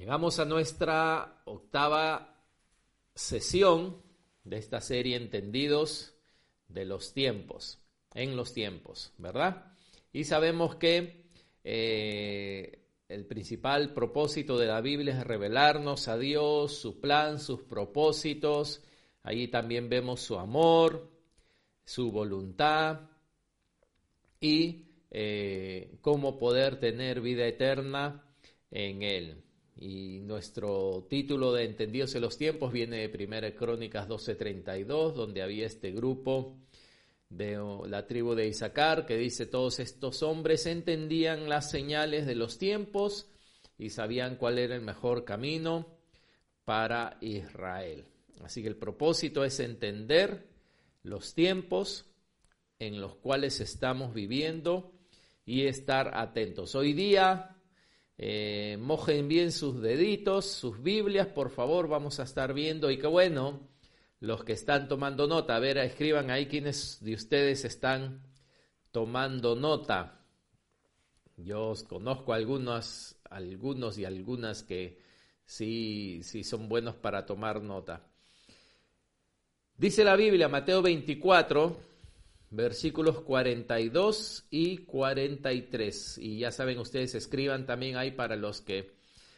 Llegamos a nuestra octava sesión de esta serie Entendidos de los tiempos, en los tiempos, ¿verdad? Y sabemos que el principal propósito de la Biblia es revelarnos a Dios, su plan, sus propósitos. Allí también vemos su amor, su voluntad y cómo poder tener vida eterna en Él. Y nuestro título de Entendidos en los tiempos viene de 1 Crónicas 12:32, donde había este grupo de la tribu de Isaacar que dice: todos estos hombres entendían las señales de los tiempos y sabían cuál era el mejor camino para Israel. Así que el propósito es entender los tiempos en los cuales estamos viviendo y estar atentos. Hoy día, mojen bien sus deditos, sus Biblias, por favor, vamos a estar viendo. Y qué bueno, los que están tomando nota, a ver, escriban ahí quiénes de ustedes están tomando nota. Yo conozco algunos y algunas que sí son buenos para tomar nota. Dice la Biblia, Mateo 24, versículos 42 y 43. Y ya saben ustedes, escriban también ahí para los que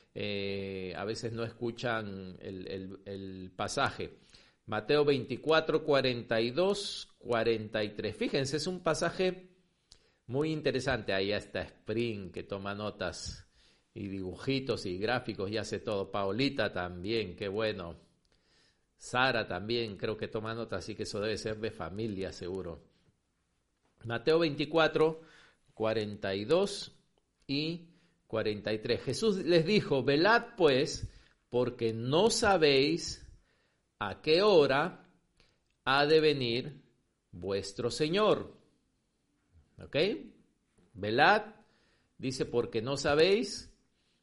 a veces no escuchan el pasaje. Mateo 24, 42, 43. Fíjense, es un pasaje muy interesante. Ahí está Spring, que toma notas y dibujitos y gráficos y hace todo. Paulita también, qué bueno. Sara también creo que toma notas, así que eso debe ser de familia seguro. Mateo 24, 42 y 43. Jesús les dijo: velad pues, porque no sabéis a qué hora ha de venir vuestro Señor. ¿Ok? Velad, dice, porque no sabéis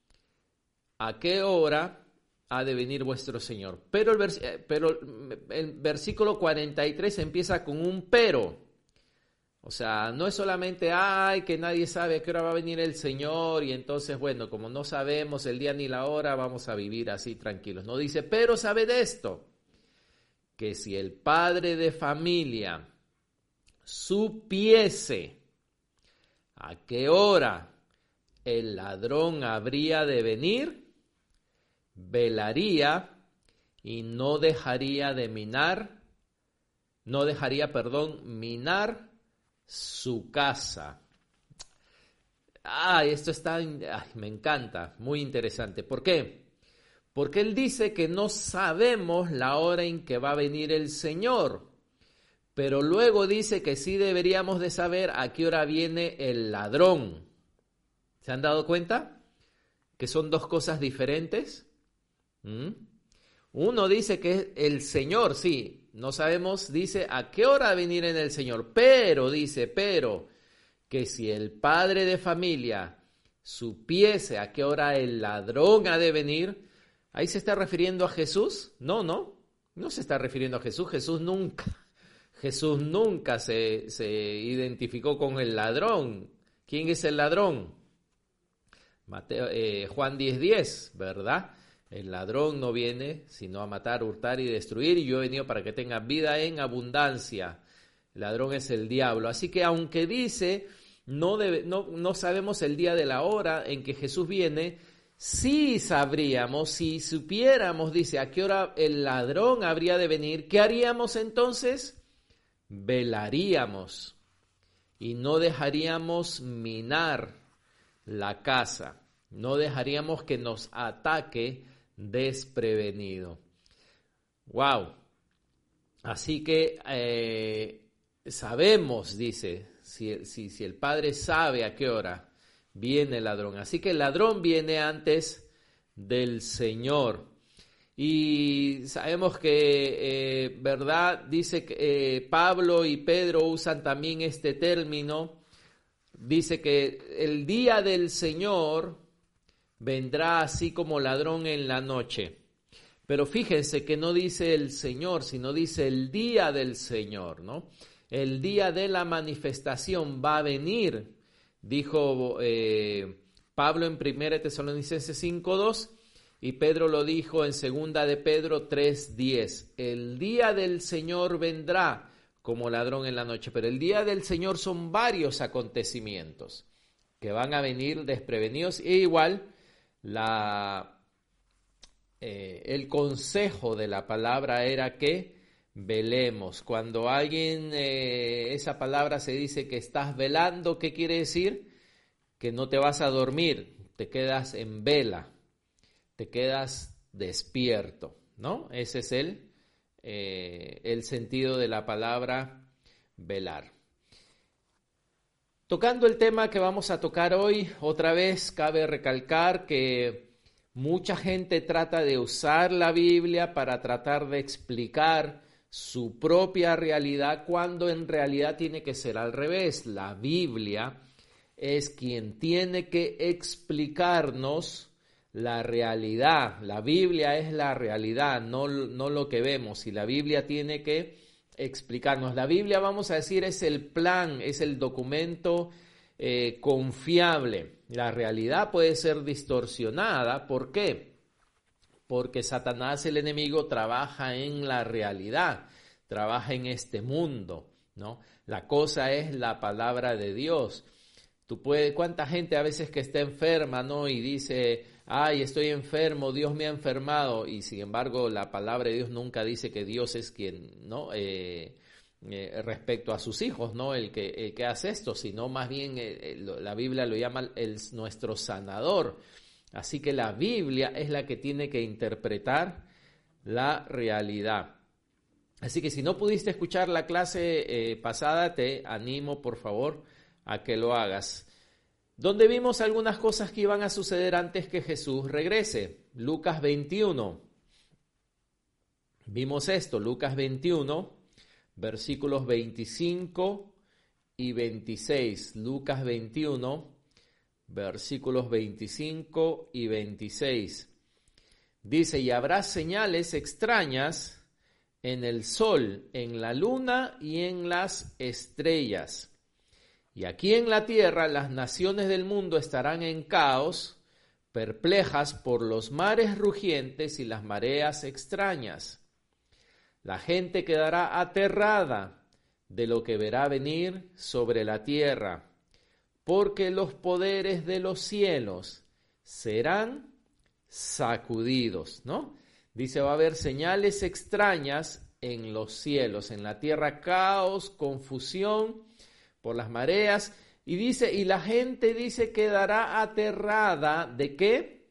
a qué hora ha de venir vuestro Señor. Pero el versículo 43 empieza con un pero. O sea, no es solamente, que nadie sabe a qué hora va a venir el Señor y entonces, bueno, como no sabemos el día ni la hora, vamos a vivir así tranquilos. No dice, pero sabed esto, que si el padre de familia supiese a qué hora el ladrón habría de venir, velaría y no dejaría minar su casa. Esto está, me encanta, muy interesante. ¿Por qué? Porque él dice que no sabemos la hora en que va a venir el Señor, pero luego dice que sí deberíamos de saber a qué hora viene el ladrón. ¿Se han dado cuenta? Que son dos cosas diferentes. Uno dice que es el Señor, sí, no sabemos, dice a qué hora va a venir en el Señor, pero que si el padre de familia supiese a qué hora el ladrón ha de venir, ¿ahí se está refiriendo a Jesús? No se está refiriendo a Jesús. Jesús nunca se identificó con el ladrón. ¿Quién es el ladrón? Juan 10:10, ¿verdad? El ladrón no viene sino a matar, hurtar y destruir, y yo he venido para que tengan vida en abundancia. El ladrón es el diablo. Así que aunque dice, no sabemos el día de la hora en que Jesús viene, sí sabríamos, si supiéramos, dice, a qué hora el ladrón habría de venir, ¿qué haríamos entonces? Velaríamos y no dejaríamos minar la casa, no dejaríamos que nos ataque desprevenido. Wow. Así que sabemos, dice, si el Padre sabe a qué hora viene el ladrón. Así que el ladrón viene antes del Señor. Y sabemos que, ¿verdad? Dice que Pablo y Pedro usan también este término. Dice que el día del Señor vendrá así como ladrón en la noche. Pero fíjense que no dice el Señor, sino dice el día del Señor, ¿no? El día de la manifestación va a venir, dijo Pablo en 1 Tesalonicenses 5:2, Y Pedro lo dijo en 2 de Pedro 3:10. El día del Señor vendrá como ladrón en la noche. Pero el día del Señor son varios acontecimientos que van a venir desprevenidos. E igual el consejo de la palabra era que velemos. Cuando alguien, esa palabra se dice que estás velando, ¿qué quiere decir? Que no te vas a dormir, te quedas en vela, te quedas despierto, ¿no? Ese es el sentido de la palabra velar. Tocando el tema que vamos a tocar hoy, otra vez cabe recalcar que mucha gente trata de usar la Biblia para tratar de explicar su propia realidad, cuando en realidad tiene que ser al revés. La Biblia es quien tiene que explicarnos la realidad. La Biblia es la realidad, no lo que vemos. Y la Biblia tiene que explicarnos. La Biblia, vamos a decir, es el plan, es el documento confiable. La realidad puede ser distorsionada. ¿Por qué? Porque Satanás, el enemigo, trabaja en la realidad, trabaja en este mundo, ¿no? La cosa es la palabra de Dios. ¿Cuánta gente a veces que está enferma, ¿no? Y dice, ay, estoy enfermo, Dios me ha enfermado, y sin embargo la palabra de Dios nunca dice que Dios es quien, ¿no? Respecto a sus hijos, ¿no? El que hace esto, sino más bien la Biblia lo llama nuestro sanador. Así que la Biblia es la que tiene que interpretar la realidad. Así que si no pudiste escuchar la clase pasada, te animo, por favor, a que lo hagas. Donde vimos algunas cosas que iban a suceder antes que Jesús regrese. Lucas 21. Vimos esto, Lucas 21, versículos 25 y 26. Lucas 21, versículos 25 y 26. Dice, y habrá señales extrañas en el sol, en la luna y en las estrellas. Y aquí en la tierra las naciones del mundo estarán en caos, perplejas por los mares rugientes y las mareas extrañas. La gente quedará aterrada de lo que verá venir sobre la tierra, porque los poderes de los cielos serán sacudidos, ¿no? Dice, va a haber señales extrañas en los cielos, en la tierra caos, confusión por las mareas, y dice, y la gente dice quedará aterrada, ¿de qué?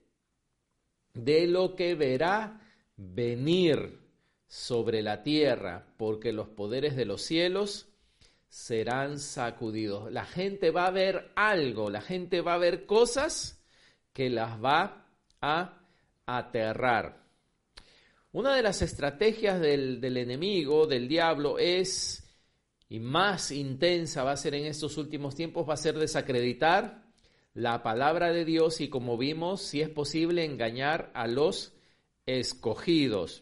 De lo que verá venir sobre la tierra, porque los poderes de los cielos serán sacudidos. La gente va a ver algo, la gente va a ver cosas que las va a aterrar. Una de las estrategias del enemigo, del diablo, es, y más intensa va a ser en estos últimos tiempos, va a ser desacreditar la palabra de Dios y, como vimos, si es posible, engañar a los escogidos.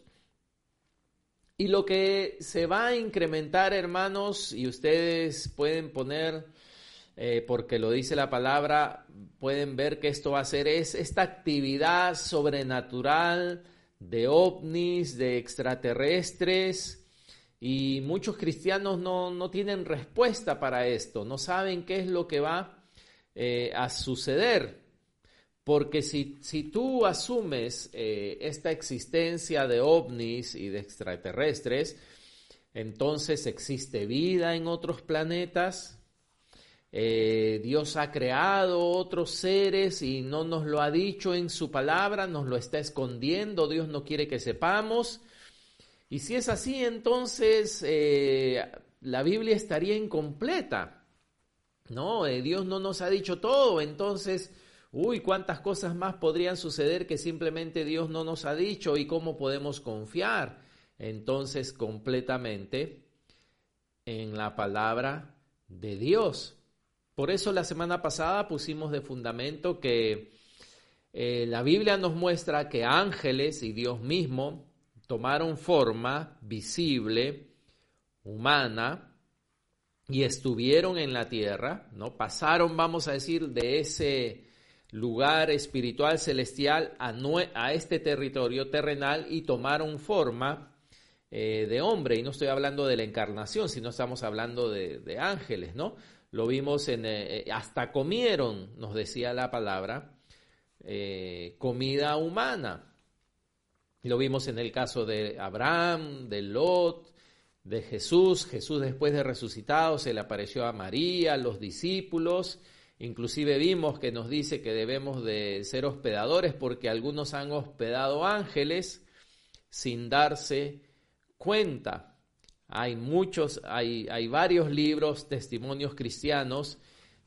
Y lo que se va a incrementar, hermanos, y ustedes pueden poner, porque lo dice la palabra, pueden ver que esto va a ser, es esta actividad sobrenatural de ovnis, de extraterrestres, y muchos cristianos no tienen respuesta para esto, no saben qué es lo que va a suceder. Porque si tú asumes esta existencia de ovnis y de extraterrestres, entonces existe vida en otros planetas, Dios ha creado otros seres y no nos lo ha dicho en su palabra, nos lo está escondiendo, Dios no quiere que sepamos. Y si es así, entonces la Biblia estaría incompleta, ¿no? Dios no nos ha dicho todo, entonces... cuántas cosas más podrían suceder que simplemente Dios no nos ha dicho y cómo podemos confiar entonces completamente en la palabra de Dios. Por eso la semana pasada pusimos de fundamento que la Biblia nos muestra que ángeles y Dios mismo tomaron forma visible, humana, y estuvieron en la tierra, ¿no? Pasaron, vamos a decir, de ese lugar espiritual celestial a este territorio terrenal y tomaron forma de hombre. Y no estoy hablando de la encarnación, sino estamos hablando de ángeles, ¿no? Lo vimos hasta comieron, nos decía la palabra, comida humana. Lo vimos en el caso de Abraham, de Lot, de Jesús. Jesús, después de resucitado, se le apareció a María, a los discípulos. Inclusive vimos que nos dice que debemos de ser hospedadores porque algunos han hospedado ángeles sin darse cuenta. Hay varios libros, testimonios cristianos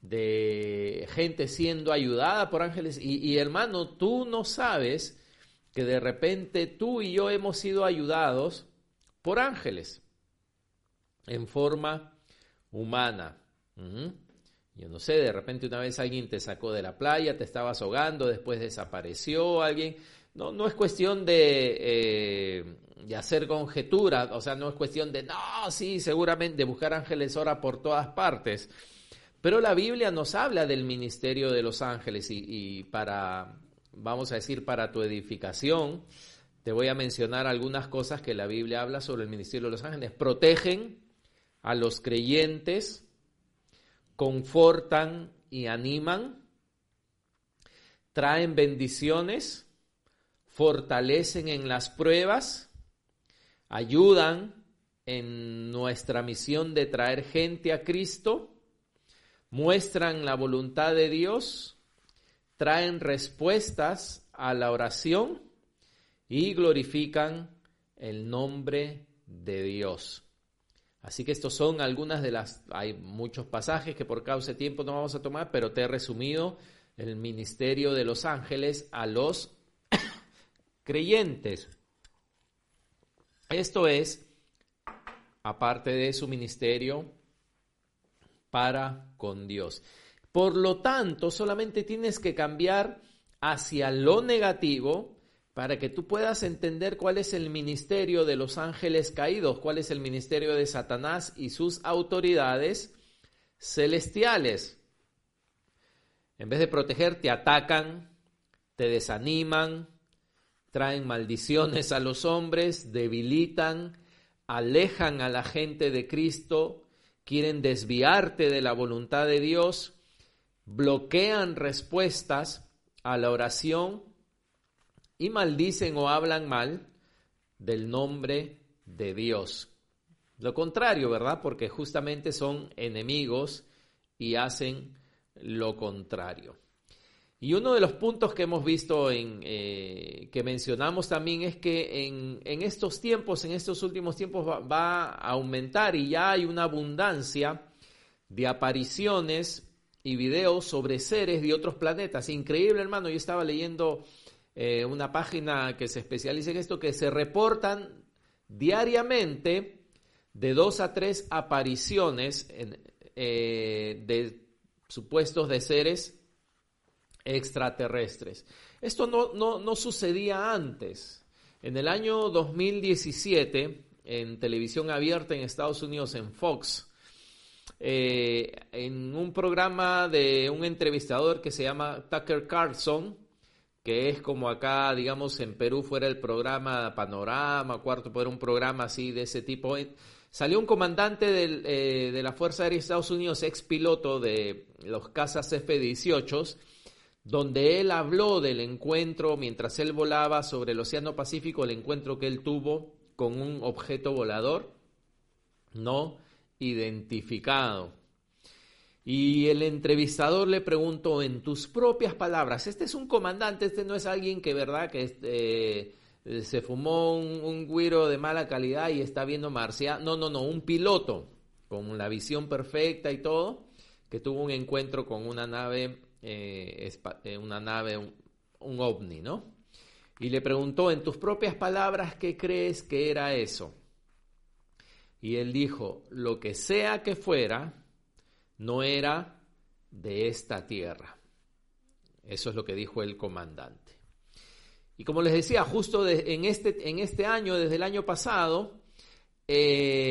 de gente siendo ayudada por ángeles. Y hermano, tú no sabes que de repente tú y yo hemos sido ayudados por ángeles en forma humana. Yo no sé, de repente una vez alguien te sacó de la playa, te estabas ahogando, después desapareció alguien. No es cuestión de hacer conjeturas, o sea, no es cuestión de, no, sí, seguramente buscar ángeles ahora por todas partes. Pero la Biblia nos habla del ministerio de los ángeles y vamos a decir, para tu edificación, te voy a mencionar algunas cosas que la Biblia habla sobre el ministerio de los ángeles. Protegen a los creyentes, confortan y animan, traen bendiciones, fortalecen en las pruebas, ayudan en nuestra misión de traer gente a Cristo, muestran la voluntad de Dios, traen respuestas a la oración y glorifican el nombre de Dios. Así que estos son algunas de hay muchos pasajes que por causa de tiempo no vamos a tomar, pero te he resumido el ministerio de los ángeles a los creyentes. Esto es, aparte de su ministerio para con Dios. Por lo tanto, solamente tienes que cambiar hacia lo negativo para que tú puedas entender cuál es el ministerio de los ángeles caídos, cuál es el ministerio de Satanás y sus autoridades celestiales. En vez de proteger, te atacan, te desaniman, traen maldiciones a los hombres, debilitan, alejan a la gente de Cristo, quieren desviarte de la voluntad de Dios, bloquean respuestas a la oración y maldicen o hablan mal del nombre de Dios. Lo contrario, ¿verdad? Porque justamente son enemigos y hacen lo contrario. Y uno de los puntos que hemos visto, que mencionamos también, es que en estos tiempos, en estos últimos tiempos va a aumentar y ya hay una abundancia de apariciones y videos sobre seres de otros planetas. Increíble, hermano. Yo estaba leyendo una página que se especializa en esto, que se reportan diariamente de 2 a 3 apariciones de supuestos de seres extraterrestres. Esto no sucedía antes. En el año 2017, en televisión abierta en Estados Unidos, en Fox, en un programa de un entrevistador que se llama Tucker Carlson, que es como acá, digamos, en Perú fuera el programa Panorama, Cuarto Poder, un programa así de ese tipo. Salió un comandante de la Fuerza Aérea de Estados Unidos, ex piloto de los cazas F-18, donde él habló del encuentro, mientras él volaba sobre el Océano Pacífico, el encuentro que él tuvo con un objeto volador no identificado. Y el entrevistador le preguntó, en tus propias palabras, este es un comandante, este no es alguien que, ¿verdad?, que se fumó un güiro de mala calidad y está viendo marciano. No, un piloto con la visión perfecta y todo, que tuvo un encuentro con una nave, un ovni, ¿no? Y le preguntó, en tus propias palabras, ¿qué crees que era eso? Y él dijo, lo que sea que fuera, no era de esta tierra. Eso es lo que dijo el comandante. Y como les decía, justo en este año, desde el año pasado,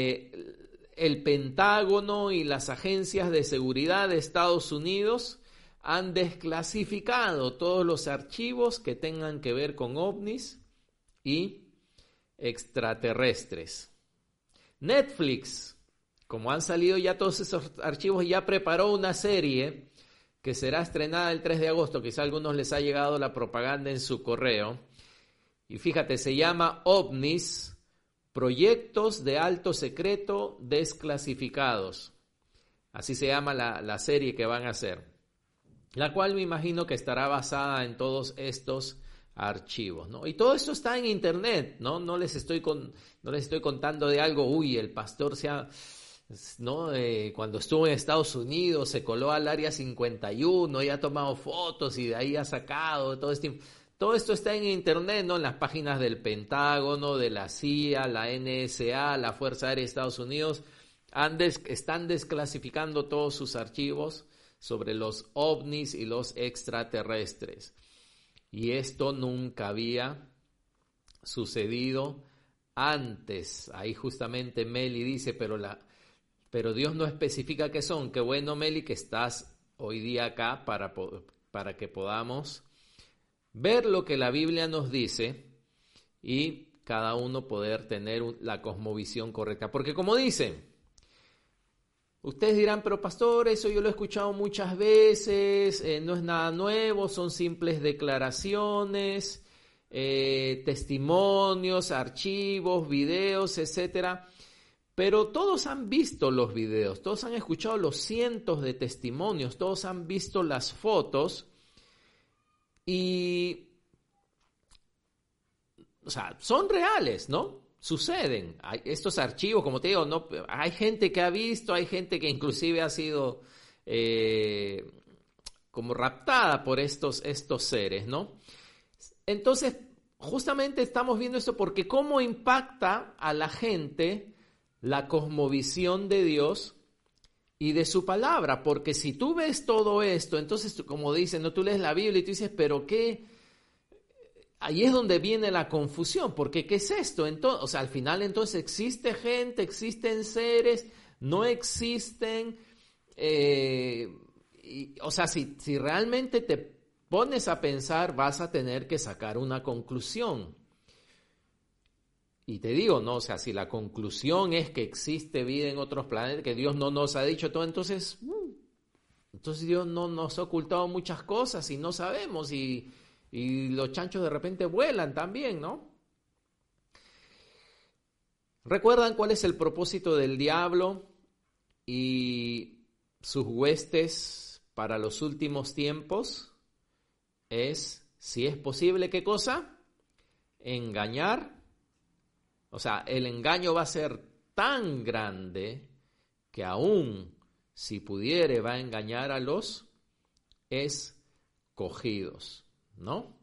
el Pentágono y las agencias de seguridad de Estados Unidos han desclasificado todos los archivos que tengan que ver con ovnis y extraterrestres. Netflix, como han salido ya todos esos archivos, ya preparó una serie que será estrenada el 3 de agosto. Quizá a algunos les ha llegado la propaganda en su correo. Y fíjate, se llama OVNIs, Proyectos de Alto Secreto Desclasificados. Así se llama la serie que van a hacer, la cual me imagino que estará basada en todos estos archivos, ¿no? Y todo esto está en internet, ¿no? No les estoy contando de algo, el pastor ¿no? Cuando estuvo en Estados Unidos se coló al área 51 y ha tomado fotos y de ahí ha sacado todo este... Todo esto está en internet, ¿no? En las páginas del Pentágono, de la CIA, la NSA, la Fuerza Aérea de Estados Unidos, están desclasificando todos sus archivos sobre los ovnis y los extraterrestres. Y esto nunca había sucedido antes. Ahí justamente Meli dice, pero Dios no especifica qué son. Qué bueno, Meli, que estás hoy día acá para que podamos ver lo que la Biblia nos dice y cada uno poder tener la cosmovisión correcta. Porque como dicen, ustedes dirán, pero pastor, eso yo lo he escuchado muchas veces, no es nada nuevo, son simples declaraciones, testimonios, archivos, videos, etcétera. Pero todos han visto los videos, todos han escuchado los cientos de testimonios, todos han visto las fotos y, o sea, son reales, ¿no? Suceden. Hay estos archivos, como te digo, no, hay gente que ha visto, hay gente que inclusive ha sido como raptada por estos seres, ¿no? Entonces, justamente estamos viendo esto porque cómo impacta a la gente la cosmovisión de Dios y de su palabra, porque si tú ves todo esto, entonces, como dicen, ¿no? Tú lees la Biblia y tú dices, ¿pero qué? Ahí es donde viene la confusión, porque ¿qué es esto? Entonces, o sea, al final entonces existe gente, existen seres, no existen, o sea, si realmente te pones a pensar, vas a tener que sacar una conclusión. Y te digo, no, o sea, si la conclusión es que existe vida en otros planetas, que Dios no nos ha dicho todo, entonces Dios no nos ha ocultado muchas cosas y no sabemos, y los chanchos de repente vuelan también, ¿no? ¿Recuerdan cuál es el propósito del diablo y sus huestes para los últimos tiempos? Es, si es posible, ¿qué cosa? Engañar. O sea, el engaño va a ser tan grande que aún si pudiere va a engañar a los escogidos, ¿no?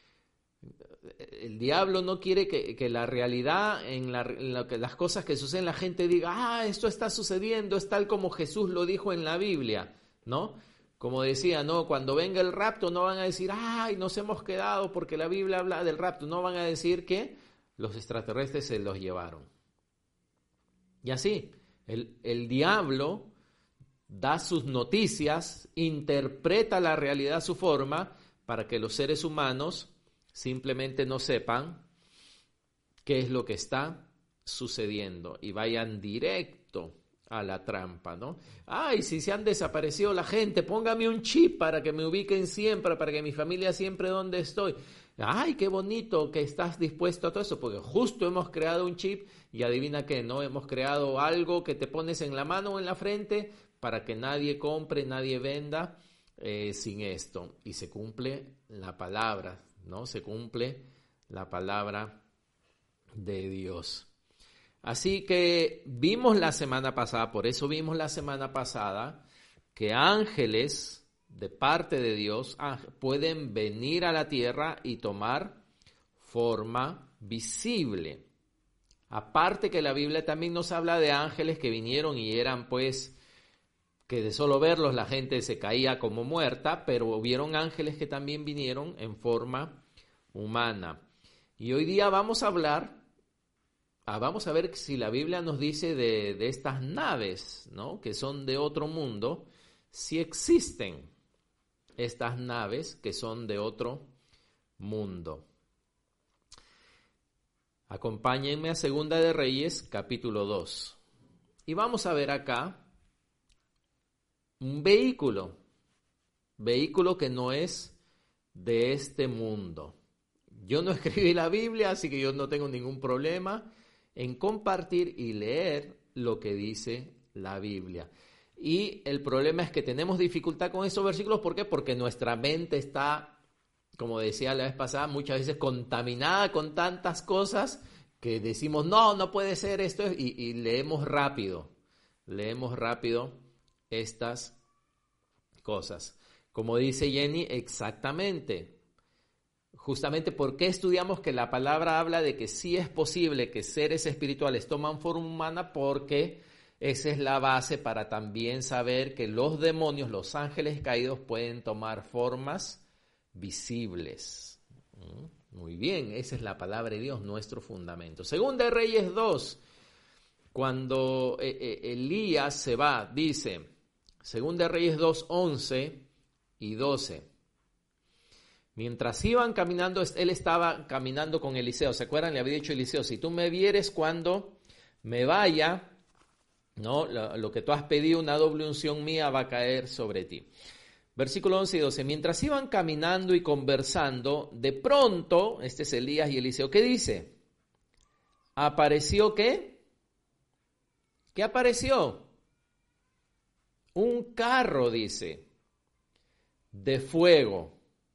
El diablo no quiere que la realidad, en las cosas que suceden, la gente diga, esto está sucediendo, es tal como Jesús lo dijo en la Biblia, ¿no? Como decía, no, cuando venga el rapto no van a decir, nos hemos quedado porque la Biblia habla del rapto, no van a decir que los extraterrestres se los llevaron. Y así, el diablo da sus noticias, interpreta la realidad a su forma para que los seres humanos simplemente no sepan qué es lo que está sucediendo y vayan directo a la trampa, ¿no? Si se han desaparecido la gente, póngame un chip para que me ubiquen siempre, para que mi familia siempre donde estoy. Qué bonito que estás dispuesto a todo eso, porque justo hemos creado un chip y adivina qué, ¿no? Hemos creado algo que te pones en la mano o en la frente para que nadie compre, nadie venda sin esto. Y se cumple la palabra, ¿no? Se cumple la palabra de Dios. Así que vimos la semana pasada, por eso vimos la semana pasada, que ángeles de parte de Dios pueden venir a la tierra y tomar forma visible. Aparte que la Biblia también nos habla de ángeles que vinieron y eran pues, que de solo verlos la gente se caía como muerta, pero hubieron ángeles que también vinieron en forma humana. Y hoy día vamos a ver si la Biblia nos dice de estas naves, ¿no? Que son de otro mundo, si existen. estas naves que son de otro mundo. Acompáñenme a Segunda de Reyes, capítulo 2. Y vamos a ver acá un vehículo que no es de este mundo. Yo no escribí la Biblia, así que yo no tengo ningún problema en compartir y leer lo que dice la Biblia. Y el problema es que tenemos dificultad con esos versículos. ¿Por qué? Porque nuestra mente está, como decía la vez pasada, muchas veces contaminada con tantas cosas que decimos, no puede ser esto, y leemos rápido estas cosas. Como dice Jenny, exactamente. Justamente, ¿por qué estudiamos que la palabra habla de que sí es posible que seres espirituales toman forma humana? Porque esa es la base para también saber que los demonios, los ángeles caídos, pueden tomar formas visibles. Muy bien, esa es la palabra de Dios, nuestro fundamento. Segunda de Reyes 2, cuando Elías se va, dice, Segunda de Reyes 2, 11 y 12. Mientras iban caminando, él estaba caminando con Eliseo. ¿Se acuerdan? Le había dicho Eliseo, si tú me vieres cuando me vaya, ¿no? Lo que tú has pedido, una doble unción mía va a caer sobre ti. Versículo 11 y 12. Mientras iban caminando y conversando, de pronto, este es Elías y Eliseo, ¿qué dice? ¿Apareció qué? ¿Qué apareció? Un carro, dice, de fuego,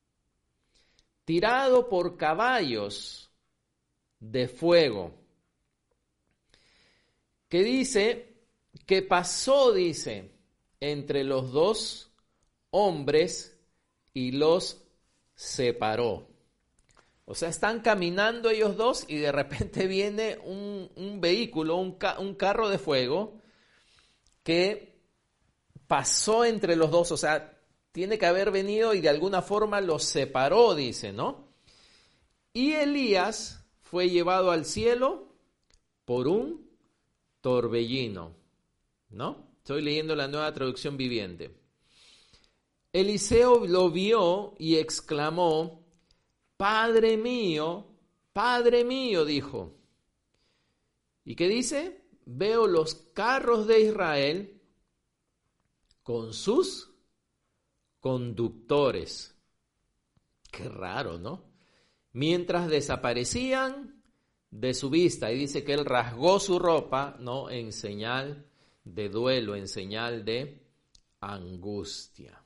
tirado por caballos de fuego, que dice que pasó, dice, entre los dos hombres y los separó. O sea, están caminando ellos dos y de repente viene un vehículo, un carro de fuego que pasó entre los dos, o sea, tiene que haber venido y de alguna forma los separó, dice, ¿no? Y Elías fue llevado al cielo por un torbellino, ¿no? Estoy leyendo la Nueva Traducción Viviente. Eliseo lo vio y exclamó, Padre mío, dijo. ¿Y qué dice? Veo los carros de Israel con sus conductores. Qué raro, ¿no? Mientras desaparecían de su vista. Y dice que él rasgó su ropa, ¿no? En señal de duelo, en señal de angustia.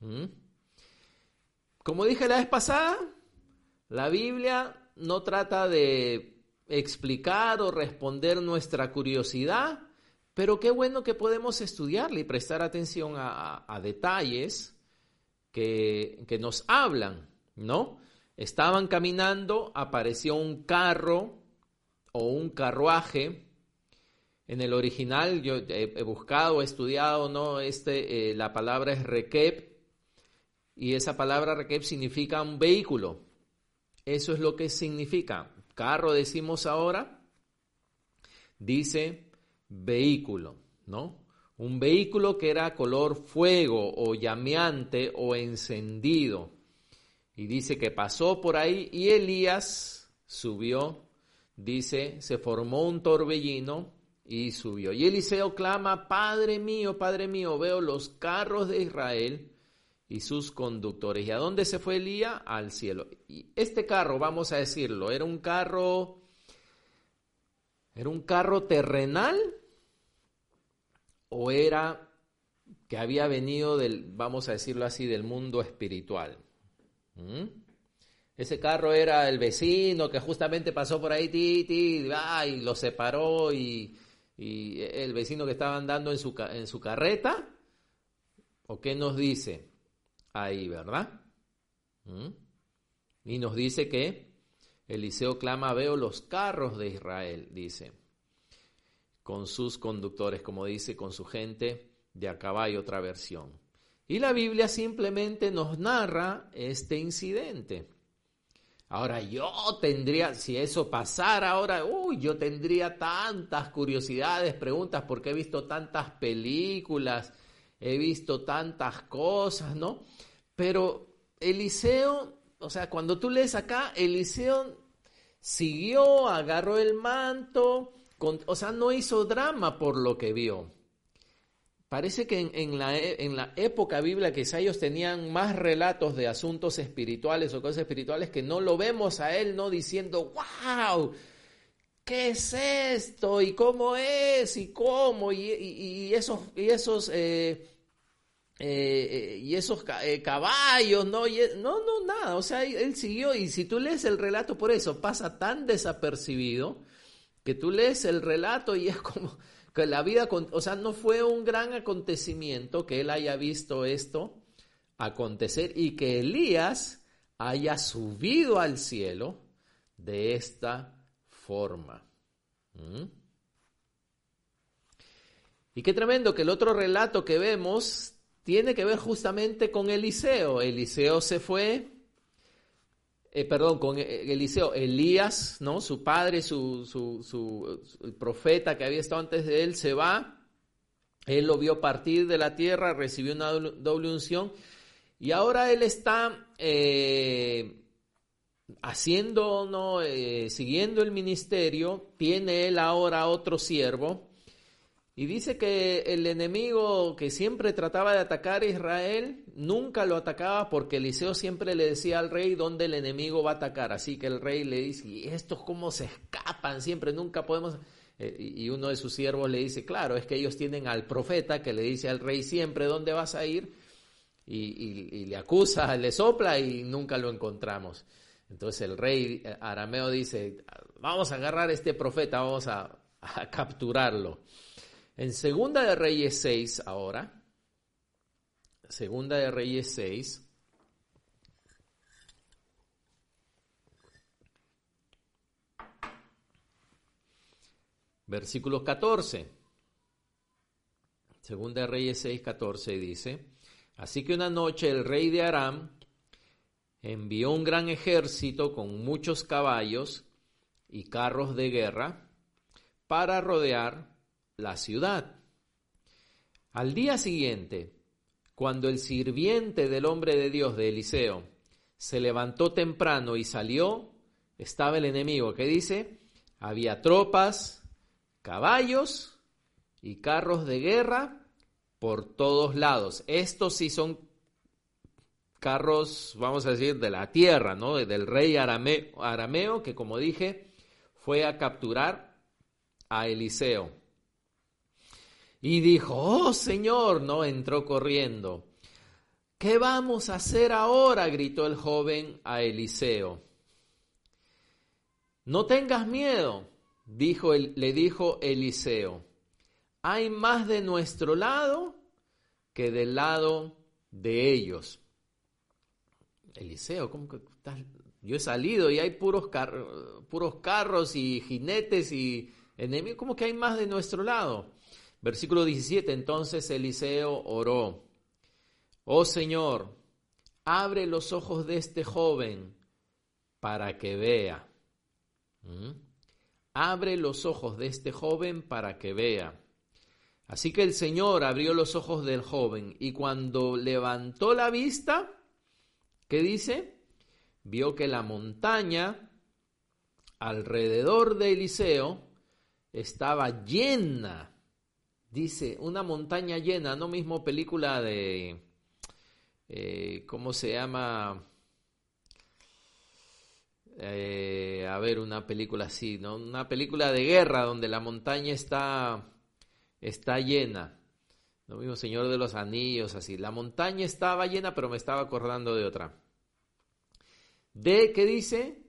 Como dije la vez pasada, la Biblia no trata de explicar o responder nuestra curiosidad, pero qué bueno que podemos estudiarla y prestar atención a detalles que nos hablan, ¿no? Estaban caminando, apareció un carro o un carruaje. En el original yo he buscado, he estudiado, ¿no? La palabra es rekeb, y esa palabra rekeb significa un vehículo. Eso es lo que significa. Carro decimos ahora, dice vehículo, ¿no? Un vehículo que era color fuego o llameante o encendido. Y dice que pasó por ahí y Elías subió, dice, se formó un torbellino y subió. Y Eliseo clama, Padre mío, veo los carros de Israel y sus conductores. ¿Y a dónde se fue Elías? Al cielo. Y este carro, vamos a decirlo, era un carro terrenal o era que había venido vamos a decirlo así, del mundo espiritual. Ese carro era el vecino que justamente pasó por ahí y lo separó y el vecino que estaba andando en su carreta. ¿O qué nos dice ahí, verdad? Y nos dice que Eliseo clama, veo los carros de Israel, dice, con sus conductores, como dice, con su gente de a caballo, otra versión. Y la Biblia simplemente nos narra este incidente. Ahora si eso pasara ahora, yo tendría tantas curiosidades, preguntas, porque he visto tantas películas, he visto tantas cosas, ¿no? Pero Eliseo, o sea, cuando tú lees acá, Eliseo siguió, agarró el manto, o sea, no hizo drama por lo que vio. Parece que en la época bíblica quizá ellos tenían más relatos de asuntos espirituales o cosas espirituales que no lo vemos a él no diciendo, wow, ¿qué es esto? ¿Y cómo es? ¿Y cómo? Y esos caballos, ¿no? No, nada, o sea, él siguió y si tú lees el relato por eso pasa tan desapercibido que tú lees el relato y es como que la vida, o sea, no fue un gran acontecimiento que él haya visto esto acontecer y que Elías haya subido al cielo de esta forma. Y qué tremendo que el otro relato que vemos tiene que ver justamente con Eliseo. Eliseo se fue, con Eliseo, Elías, ¿no? Su padre, el profeta que había estado antes de él, se va. Él lo vio partir de la tierra, recibió una doble unción y ahora él está haciendo, ¿no? Siguiendo el ministerio. Tiene él ahora otro siervo. Y dice que el enemigo que siempre trataba de atacar a Israel, nunca lo atacaba porque Eliseo siempre le decía al rey dónde el enemigo va a atacar. Así que el rey le dice, ¿y estos cómo se escapan siempre? Nunca podemos... y uno de sus siervos le dice, claro, es que ellos tienen al profeta que le dice al rey siempre dónde vas a ir. Y le acusa, le sopla y nunca lo encontramos. Entonces el rey arameo dice, vamos a agarrar a este profeta, vamos a capturarlo. En Segunda de Reyes 6 ahora, Segunda de Reyes 6, versículo 14. Segunda de Reyes 6, 14 dice, así que una noche el rey de Aram envió un gran ejército con muchos caballos y carros de guerra para rodear la ciudad. Al día siguiente, cuando el sirviente del hombre de Dios de Eliseo se levantó temprano y salió, estaba el enemigo. ¿Qué dice? Había tropas, caballos y carros de guerra por todos lados. Estos sí son carros, vamos a decir, de la tierra, ¿no? Del rey arameo que, como dije, fue a capturar a Eliseo. Y dijo, oh Señor, no, entró corriendo. ¿Qué vamos a hacer ahora? Gritó el joven a Eliseo. No tengas miedo, le dijo Eliseo. Hay más de nuestro lado que del lado de ellos. Eliseo, ¿cómo que estás? Yo he salido y hay puros carros y jinetes y enemigos. ¿Cómo que hay más de nuestro lado? Versículo 17, entonces Eliseo oró, oh Señor, abre los ojos de este joven para que vea. Abre los ojos de este joven para que vea. Así que el Señor abrió los ojos del joven y cuando levantó la vista, ¿qué dice? Vio que la montaña alrededor de Eliseo estaba llena. Dice, una montaña llena, no mismo película de, ¿cómo se llama? Una película así, ¿no? Una película de guerra donde la montaña está llena. Lo mismo Señor de los Anillos, así. La montaña estaba llena, pero me estaba acordando de otra. ¿Qué dice?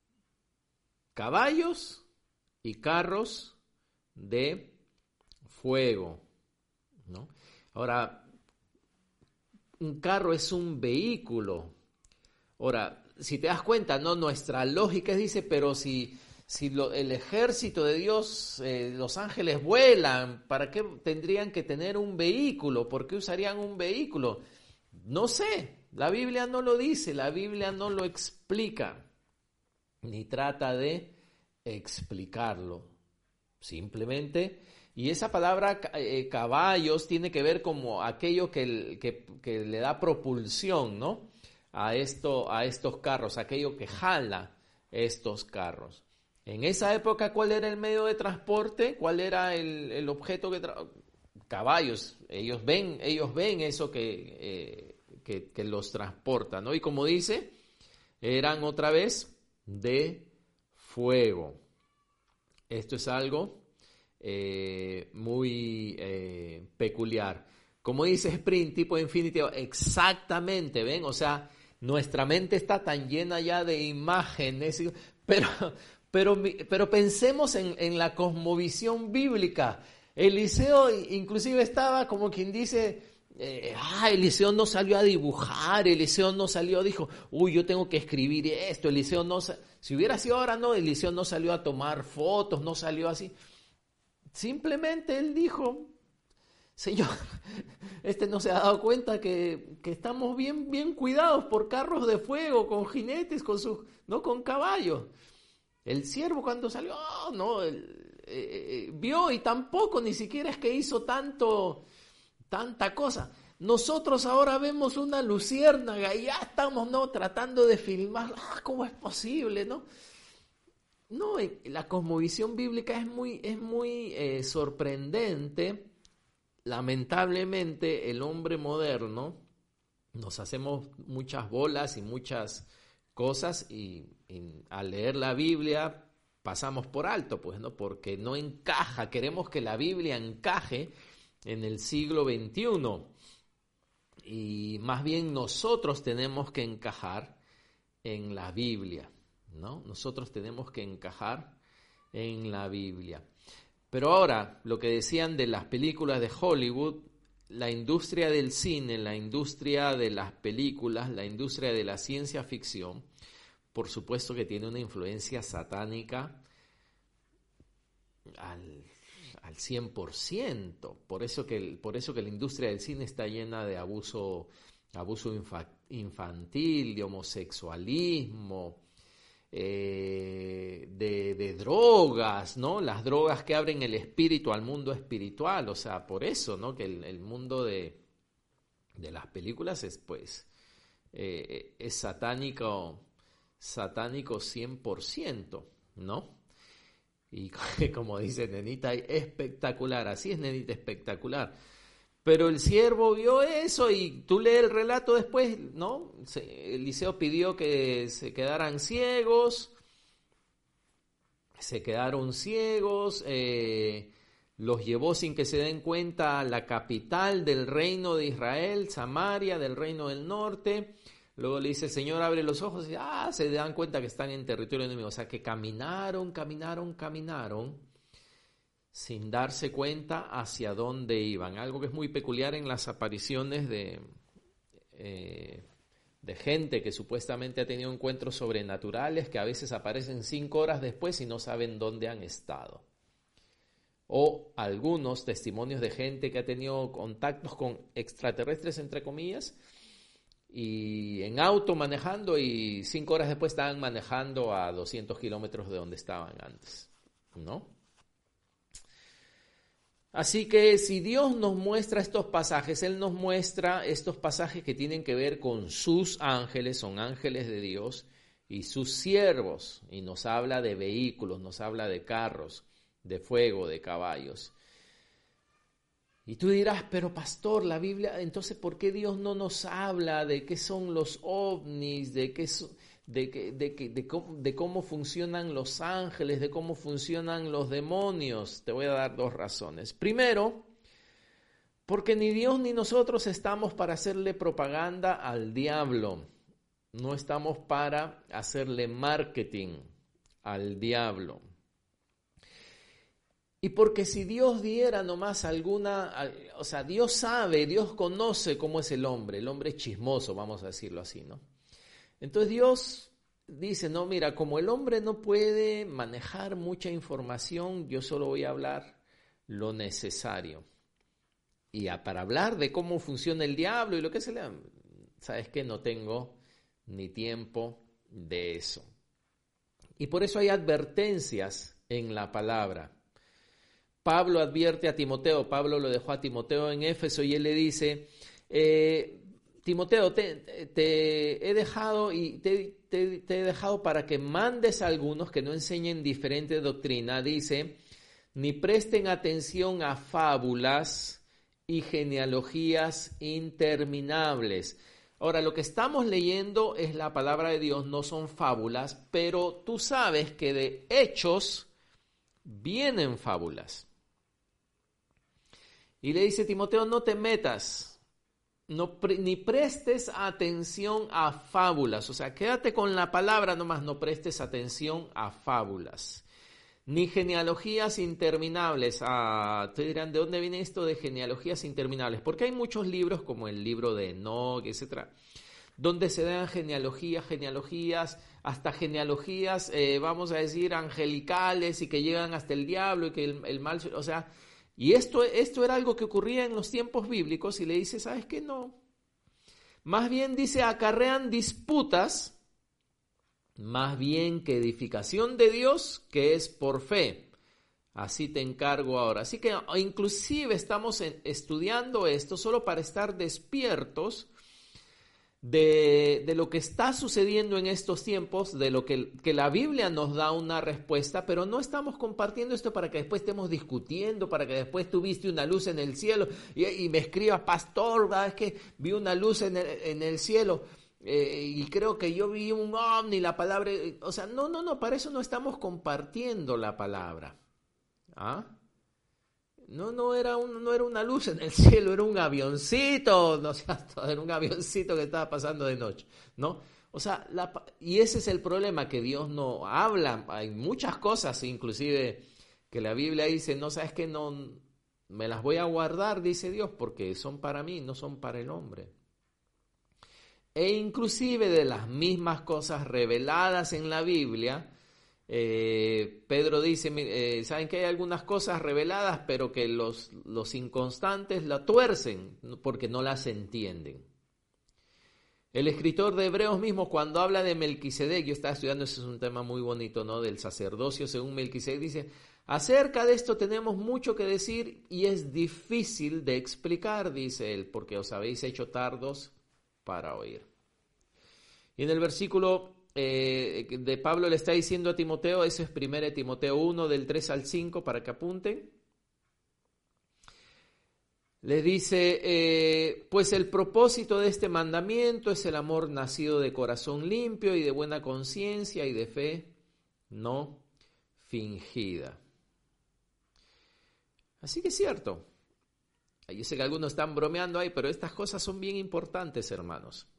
Caballos y carros de fuego, ¿no? Ahora, un carro es un vehículo. Ahora, si te das cuenta, ¿no? Nuestra lógica dice, pero si el ejército de Dios, los ángeles vuelan, ¿para qué tendrían que tener un vehículo? ¿Por qué usarían un vehículo? No sé, la Biblia no lo dice, la Biblia no lo explica, ni trata de explicarlo. Simplemente Y esa palabra caballos tiene que ver como aquello que le da propulsión, ¿no? A estos carros, aquello que jala estos carros. En esa época, ¿cuál era el medio de transporte? ¿Cuál era el objeto caballos? Ellos ven eso que los transporta, ¿no? Y como dice, eran otra vez de fuego. Esto es algo muy peculiar. Como dice Sprint, tipo infinitivo, exactamente, ¿ven? O sea, nuestra mente está tan llena ya de imágenes, pero pensemos en la cosmovisión bíblica. Eliseo inclusive estaba como quien dice, Eliseo no salió a dibujar, Eliseo no salió, dijo, yo tengo que escribir esto, Eliseo no, si hubiera sido ahora, no, Eliseo no salió a tomar fotos, no salió así. Simplemente él dijo, Señor, no se ha dado cuenta que estamos bien cuidados por carros de fuego, con jinetes, no con caballos. El siervo cuando salió, no, vio y tampoco ni siquiera es que hizo tanta cosa. Nosotros ahora vemos una luciérnaga y ya estamos, ¿no?, tratando de filmar. ¿Cómo es posible, no? No, la cosmovisión bíblica es muy sorprendente. Lamentablemente, el hombre moderno nos hacemos muchas bolas y muchas cosas y al leer la Biblia pasamos por alto, pues, ¿no? Porque no encaja, queremos que la Biblia encaje en el siglo XXI y más bien nosotros tenemos que encajar en la Biblia, ¿no? Nosotros tenemos que encajar en la Biblia. Pero ahora, lo que decían de las películas de Hollywood, la industria del cine, la industria de las películas, la industria de la ciencia ficción, por supuesto que tiene una influencia satánica al 100%. Por eso que la industria del cine está llena de abuso infantil, de homosexualismo, de drogas, ¿no? Las drogas que abren el espíritu al mundo espiritual. O sea, por eso, ¿no?, que el mundo de las películas es, pues, es satánico 100%, ¿no? Y como dice Nenita, espectacular, así es, Nenita, espectacular. Pero el siervo vio eso y tú lees el relato después, ¿no? Eliseo pidió que se quedaran ciegos, los llevó sin que se den cuenta a la capital del reino de Israel, Samaria, del reino del norte. Luego le dice, el Señor abre los ojos y se dan cuenta que están en territorio enemigo. O sea, que caminaron sin darse cuenta hacia dónde iban. Algo que es muy peculiar en las apariciones de gente que supuestamente ha tenido encuentros sobrenaturales, que a veces aparecen 5 horas después y no saben dónde han estado. O algunos testimonios de gente que ha tenido contactos con extraterrestres, entre comillas, y en auto manejando y 5 horas después estaban manejando a 200 kilómetros de donde estaban antes, ¿no? Así que si Dios nos muestra estos pasajes, Él nos muestra estos pasajes que tienen que ver con sus ángeles, son ángeles de Dios, y sus siervos, y nos habla de vehículos, nos habla de carros, de fuego, de caballos. Y tú dirás, pero pastor, la Biblia, entonces ¿por qué Dios no nos habla de qué son los ovnis, de cómo funcionan los ángeles, de cómo funcionan los demonios? Te voy a dar 2 razones. Primero, porque ni Dios ni nosotros estamos para hacerle propaganda al diablo. No estamos para hacerle marketing al diablo. Y porque si Dios diera nomás o sea, Dios sabe, Dios conoce cómo es el hombre es chismoso, vamos a decirlo así, ¿no? Entonces Dios dice, no, mira, como el hombre no puede manejar mucha información, yo solo voy a hablar lo necesario. Y para hablar de cómo funciona el diablo y lo que se le da, ¿sabes qué? No tengo ni tiempo de eso. Y por eso hay advertencias en la palabra, Pablo advierte a Timoteo, Pablo lo dejó a Timoteo en Éfeso y él le dice, Timoteo, te he dejado y te he dejado para que mandes a algunos que no enseñen diferente doctrina, dice, ni presten atención a fábulas y genealogías interminables. Ahora, lo que estamos leyendo es la palabra de Dios, no son fábulas, pero tú sabes que de hechos vienen fábulas. Y le dice Timoteo, no te metas, ni prestes atención a fábulas. O sea, quédate con la palabra nomás, no prestes atención a fábulas. Ni genealogías interminables. Te dirán, ¿de dónde viene esto de genealogías interminables? Porque hay muchos libros, como el libro de Enoch, etcétera, donde se dan genealogías, hasta genealogías, vamos a decir, angelicales y que llegan hasta el diablo y que el mal, o sea, y esto era algo que ocurría en los tiempos bíblicos y le dice, ¿sabes qué? No. Más bien dice, acarrean disputas, más bien que edificación de Dios, que es por fe. Así te encargo ahora. Así que inclusive estamos estudiando esto solo para estar despiertos de lo que está sucediendo en estos tiempos, de lo que la Biblia nos da una respuesta, pero no estamos compartiendo esto para que después estemos discutiendo, para que después tú viste una luz en el cielo y me escribas, pastor, es que vi una luz en el cielo. Y creo que yo vi un ovni, la palabra, o sea, no, para eso no estamos compartiendo la palabra. No era una luz en el cielo, era un avioncito, no sé, era un avioncito que estaba pasando de noche, ¿no? O sea, y ese es el problema, que Dios no habla, hay muchas cosas, inclusive, que la Biblia dice, no, sabes que no, me las voy a guardar, dice Dios, porque son para mí, no son para el hombre. E inclusive de las mismas cosas reveladas en la Biblia, Pedro dice, saben que hay algunas cosas reveladas, pero que los inconstantes la tuercen porque no las entienden. El escritor de Hebreos mismo, cuando habla de Melquisedec, yo estaba estudiando, ese es un tema muy bonito, ¿no? Del sacerdocio según Melquisedec, dice, acerca de esto tenemos mucho que decir y es difícil de explicar, dice él, porque os habéis hecho tardos para oír. Y en el versículo de Pablo le está diciendo a Timoteo, eso es 1 Timoteo 1 del 3 al 5 para que apunten. Le dice, pues el propósito de este mandamiento es el amor nacido de corazón limpio y de buena conciencia y de fe no fingida. Así que es cierto. Yo sé que algunos están bromeando ahí, pero estas cosas son bien importantes, hermanos.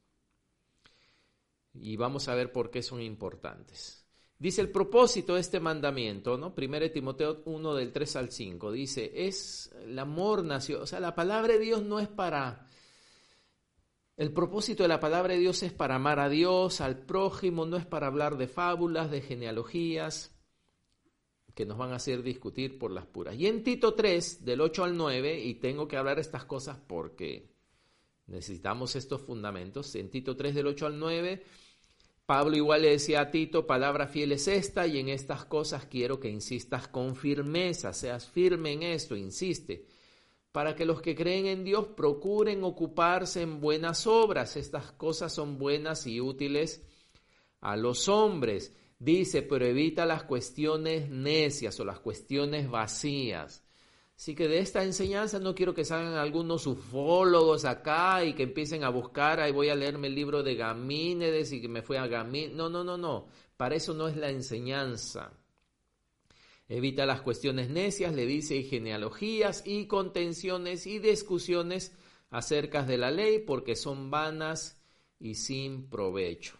Y vamos a ver por qué son importantes. Dice el propósito de este mandamiento, ¿no? 1 Timoteo 1 del 3 al 5. Dice, es el amor nació. O sea, la palabra de Dios no es para... El propósito de la palabra de Dios es para amar a Dios, al prójimo, no es para hablar de fábulas, de genealogías, que nos van a hacer discutir por las puras. Y en Tito 3, del 8 al 9, y tengo que hablar estas cosas porque necesitamos estos fundamentos, en Tito 3, del 8 al 9, Pablo igual le decía a Tito, palabra fiel es esta, y en estas cosas quiero que insistas con firmeza, seas firme en esto, insiste, para que los que creen en Dios procuren ocuparse en buenas obras. Estas cosas son buenas y útiles a los hombres. Dice, pero evita las cuestiones necias o las cuestiones vacías. Así que de esta enseñanza no quiero que salgan algunos ufólogos acá y que empiecen a buscar, ahí voy a leerme el libro de Gamínedes y que me fui a Gamínedes. No. Para eso no es la enseñanza. Evita las cuestiones necias, le dice, y genealogías y contenciones y discusiones acerca de la ley, porque son vanas y sin provecho.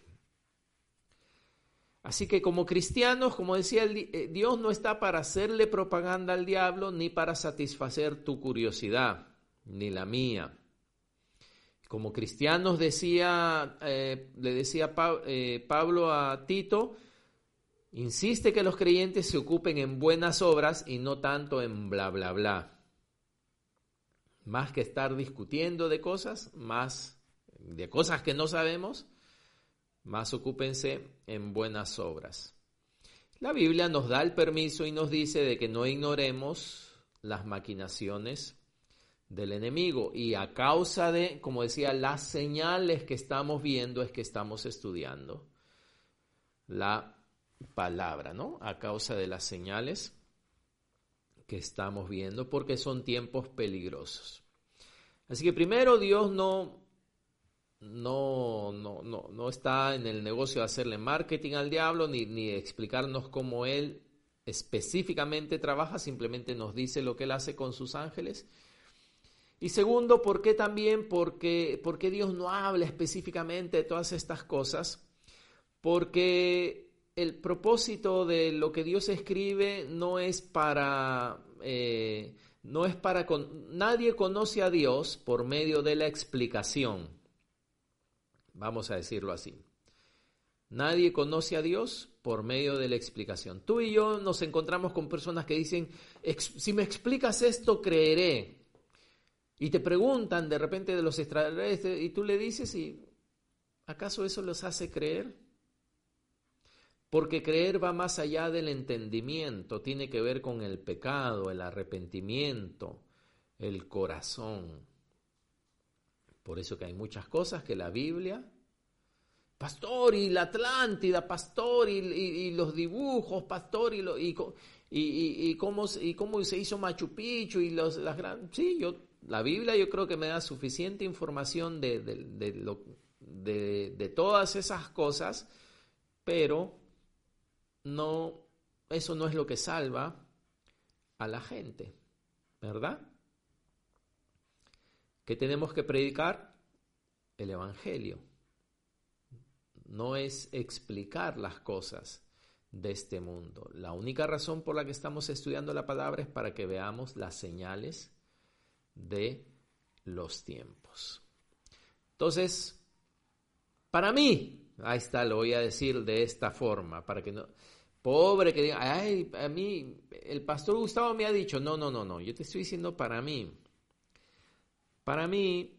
Así que como cristianos, como decía, Dios no está para hacerle propaganda al diablo ni para satisfacer tu curiosidad, ni la mía. Como cristianos le decía Pablo a Tito, insiste que los creyentes se ocupen en buenas obras y no tanto en bla, bla, bla. Más que estar discutiendo de cosas, más de cosas que no sabemos, más ocúpense en buenas obras. La Biblia nos da el permiso y nos dice de que no ignoremos las maquinaciones del enemigo. Y a causa de, como decía, las señales que estamos viendo es que estamos estudiando la palabra, ¿no? A causa de las señales que estamos viendo, porque son tiempos peligrosos. Así que primero, Dios no está en el negocio de hacerle marketing al diablo, ni explicarnos cómo él específicamente trabaja, simplemente nos dice lo que él hace con sus ángeles. Y segundo, ¿por qué también? Porque Dios no habla específicamente de todas estas cosas, porque el propósito de lo que Dios escribe nadie conoce a Dios por medio de la explicación. Vamos a decirlo así. Nadie conoce a Dios por medio de la explicación. Tú y yo nos encontramos con personas que dicen, si me explicas esto, creeré. Y te preguntan de repente de los extraterrestres y tú le dices, ¿y acaso eso los hace creer? Porque creer va más allá del entendimiento, tiene que ver con el pecado, el arrepentimiento, el corazón. Por eso que hay muchas cosas que la Biblia, pastor, y la Atlántida, pastor, y los dibujos, pastor, y cómo se hizo Machu Picchu, y las grandes... Sí, la Biblia yo creo que me da suficiente información de todas esas cosas, pero eso no es lo que salva a la gente, ¿verdad? ¿Qué tenemos que predicar? El Evangelio. No es explicar las cosas de este mundo. La única razón por la que estamos estudiando la palabra es para que veamos las señales de los tiempos. Entonces, para mí, ahí está, lo voy a decir de esta forma, para que no... Pobre que diga, ay, a mí, el pastor Gustavo me ha dicho, no, yo te estoy diciendo para mí. Para mí,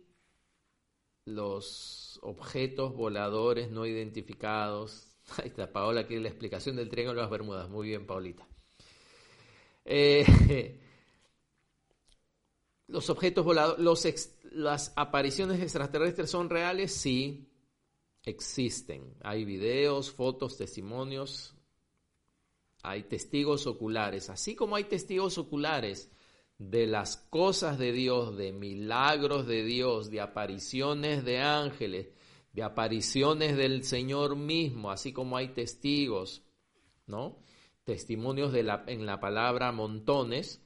los objetos voladores no identificados, ahí está, Paola quiere la explicación del Triángulo de las Bermudas, muy bien, Paulita. Los objetos voladores, las apariciones extraterrestres son reales, sí, existen. Hay videos, fotos, testimonios, hay testigos oculares. Así como hay testigos oculares de las cosas de Dios, de milagros de Dios, de apariciones de ángeles, de apariciones del Señor mismo, así como hay testigos, ¿no? Testimonios en la palabra montones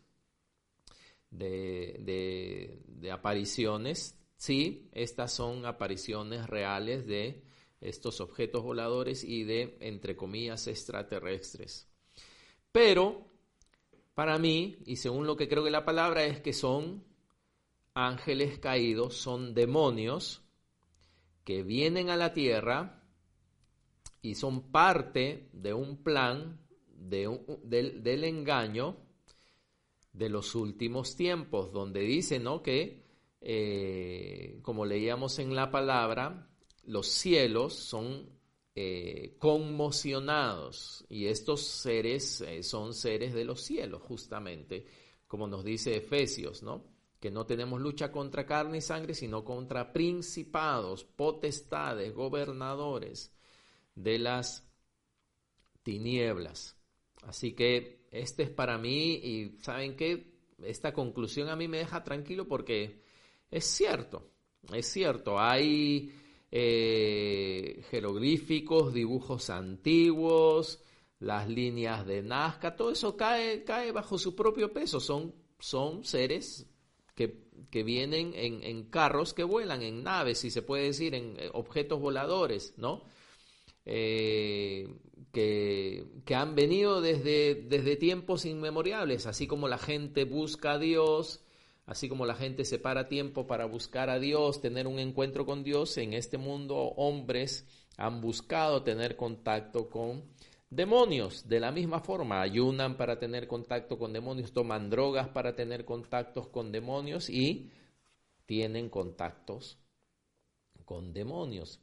de apariciones. Sí, estas son apariciones reales de estos objetos voladores y de, entre comillas, extraterrestres. Pero, para mí, y según lo que creo que la palabra es que son ángeles caídos, son demonios que vienen a la tierra y son parte de un plan del engaño de los últimos tiempos, donde dice, ¿no?, que, como leíamos en la palabra, los cielos son conmocionados, y estos seres son seres de los cielos, justamente, como nos dice Efesios, ¿no?, que no tenemos lucha contra carne y sangre, sino contra principados, potestades, gobernadores de las tinieblas. Así que este es para mí, y ¿saben qué? Esta conclusión a mí me deja tranquilo porque es cierto, hay jeroglíficos, dibujos antiguos, las líneas de Nazca, todo eso cae bajo su propio peso, son seres que vienen en carros que vuelan, en naves, si se puede decir, en objetos voladores, ¿no? Que han venido desde tiempos inmemoriales, así como la gente busca a Dios, así como la gente separa tiempo para buscar a Dios, tener un encuentro con Dios, en este mundo hombres han buscado tener contacto con demonios. De la misma forma, ayunan para tener contacto con demonios, toman drogas para tener contactos con demonios y tienen contactos con demonios.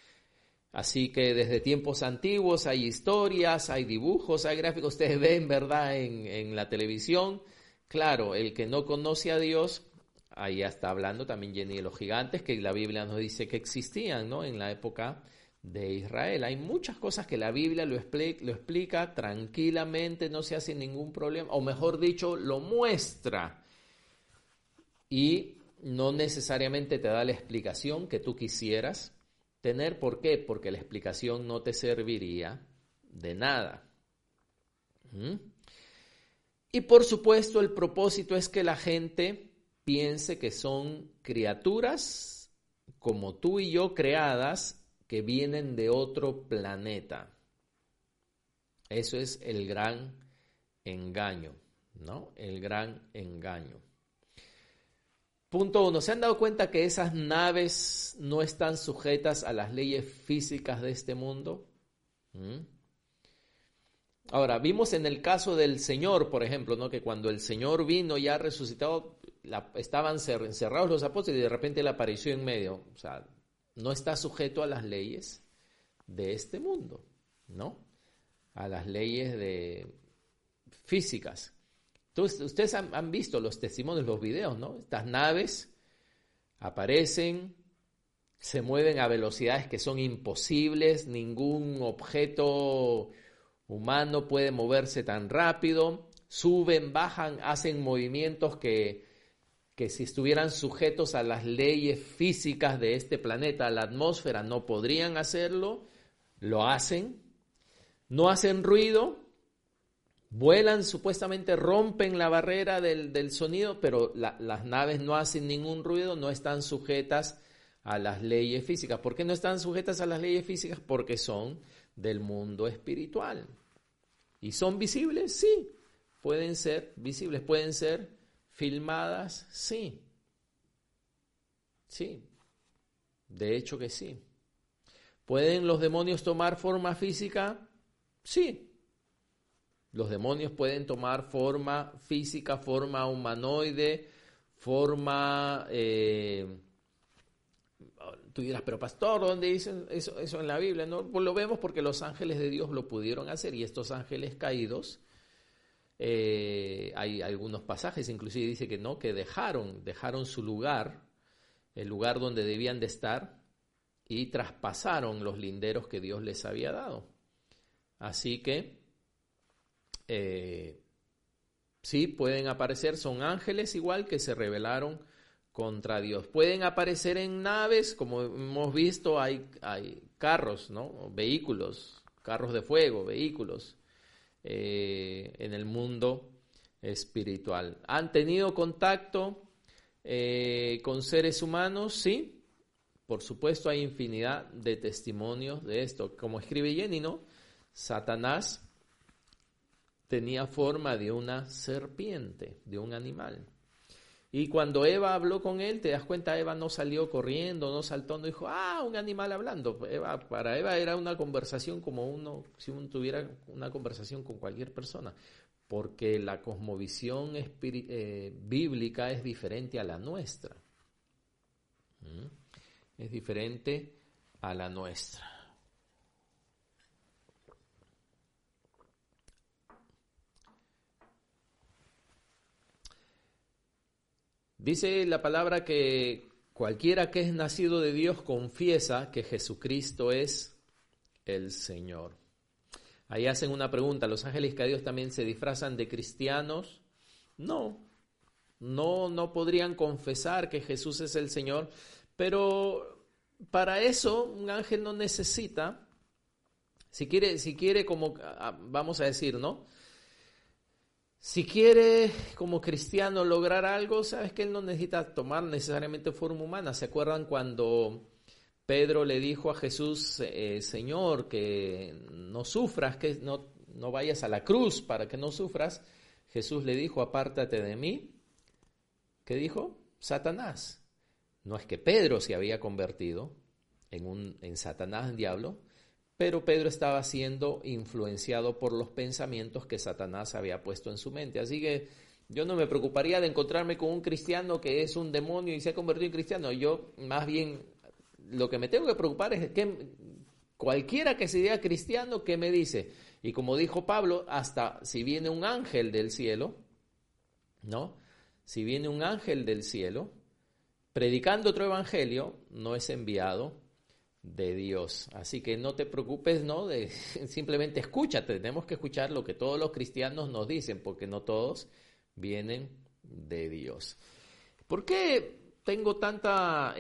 Así que desde tiempos antiguos hay historias, hay dibujos, hay gráficos. Ustedes ven, ¿verdad?, en la televisión, Claro, el que no conoce a Dios, ahí ya está hablando también Jenny de los gigantes, que la Biblia nos dice que existían, ¿no? En la época de Israel. Hay muchas cosas que la Biblia lo explica tranquilamente, no se hace ningún problema, o mejor dicho, lo muestra. Y no necesariamente te da la explicación que tú quisieras tener. ¿Por qué? Porque la explicación no te serviría de nada. Y por supuesto el propósito es que la gente piense que son criaturas como tú y yo creadas que vienen de otro planeta. Eso es el gran engaño, ¿no? El gran engaño. Punto 1. ¿Se han dado cuenta que esas naves no están sujetas a las leyes físicas de este mundo? Ahora, vimos en el caso del Señor, por ejemplo, ¿no? Que cuando el Señor vino ya resucitado, estaban encerrados los apóstoles y de repente Él apareció en medio. O sea, no está sujeto a las leyes de este mundo, ¿no? A las leyes físicas. Entonces, ustedes han visto los testimonios, los videos, ¿no? Estas naves aparecen, se mueven a velocidades que son imposibles, ningún objeto humano puede moverse tan rápido, suben, bajan, hacen movimientos que si estuvieran sujetos a las leyes físicas de este planeta, a la atmósfera, no podrían hacerlo, lo hacen, no hacen ruido, vuelan, supuestamente rompen la barrera del sonido, pero las naves no hacen ningún ruido, no están sujetas a las leyes físicas. ¿Por qué no están sujetas a las leyes físicas? Porque son del mundo espiritual. ¿Y son visibles? Sí. Pueden ser visibles, pueden ser filmadas, sí. Sí. De hecho que sí. ¿Pueden los demonios tomar forma física? Sí. Los demonios pueden tomar forma física, forma humanoide, forma... Tú dirás, pero pastor, ¿dónde dicen eso en la Biblia? No, pues lo vemos porque los ángeles de Dios lo pudieron hacer y estos ángeles caídos, hay algunos pasajes, inclusive dice que no, que dejaron su lugar, el lugar donde debían de estar y traspasaron los linderos que Dios les había dado. Así que sí, pueden aparecer, son ángeles igual que se rebelaron contra Dios. Pueden aparecer en naves, como hemos visto, hay carros, ¿no? Vehículos, carros de fuego, vehículos en el mundo espiritual. ¿Han tenido contacto con seres humanos? Sí, por supuesto hay infinidad de testimonios de esto. Como escribe Jenny, ¿no? Satanás tenía forma de una serpiente, de un animal. Y cuando Eva habló con él, te das cuenta, Eva no salió corriendo, no saltó, no dijo, un animal hablando. Para Eva era una conversación como si uno tuviera una conversación con cualquier persona, porque la cosmovisión bíblica es diferente a la nuestra. Es diferente a la nuestra. Dice la palabra que cualquiera que es nacido de Dios confiesa que Jesucristo es el Señor. Ahí hacen una pregunta, ¿los ángeles caídos también se disfrazan de cristianos? No podrían confesar que Jesús es el Señor, pero para eso un ángel no necesita, si quiere como, vamos a decir, ¿no? Si quiere como cristiano lograr algo, sabes que él no necesita tomar necesariamente forma humana. ¿Se acuerdan cuando Pedro le dijo a Jesús, Señor, que no sufras, que no vayas a la cruz para que no sufras? Jesús le dijo, apártate de mí. ¿Qué dijo? Satanás. No es que Pedro se había convertido en Satanás, en diablo, pero Pedro estaba siendo influenciado por los pensamientos que Satanás había puesto en su mente. Así que yo no me preocuparía de encontrarme con un cristiano que es un demonio y se ha convertido en cristiano. Yo más bien lo que me tengo que preocupar es que cualquiera que se diga cristiano, ¿qué me dice? Y como dijo Pablo, hasta si viene un ángel del cielo ¿no? Si viene un ángel del cielo, predicando otro evangelio, no es enviado de Dios. Así que no te preocupes, ¿no? Simplemente escúchate. Tenemos que escuchar lo que todos los cristianos nos dicen, porque no todos vienen de Dios. ¿Por qué tengo tanta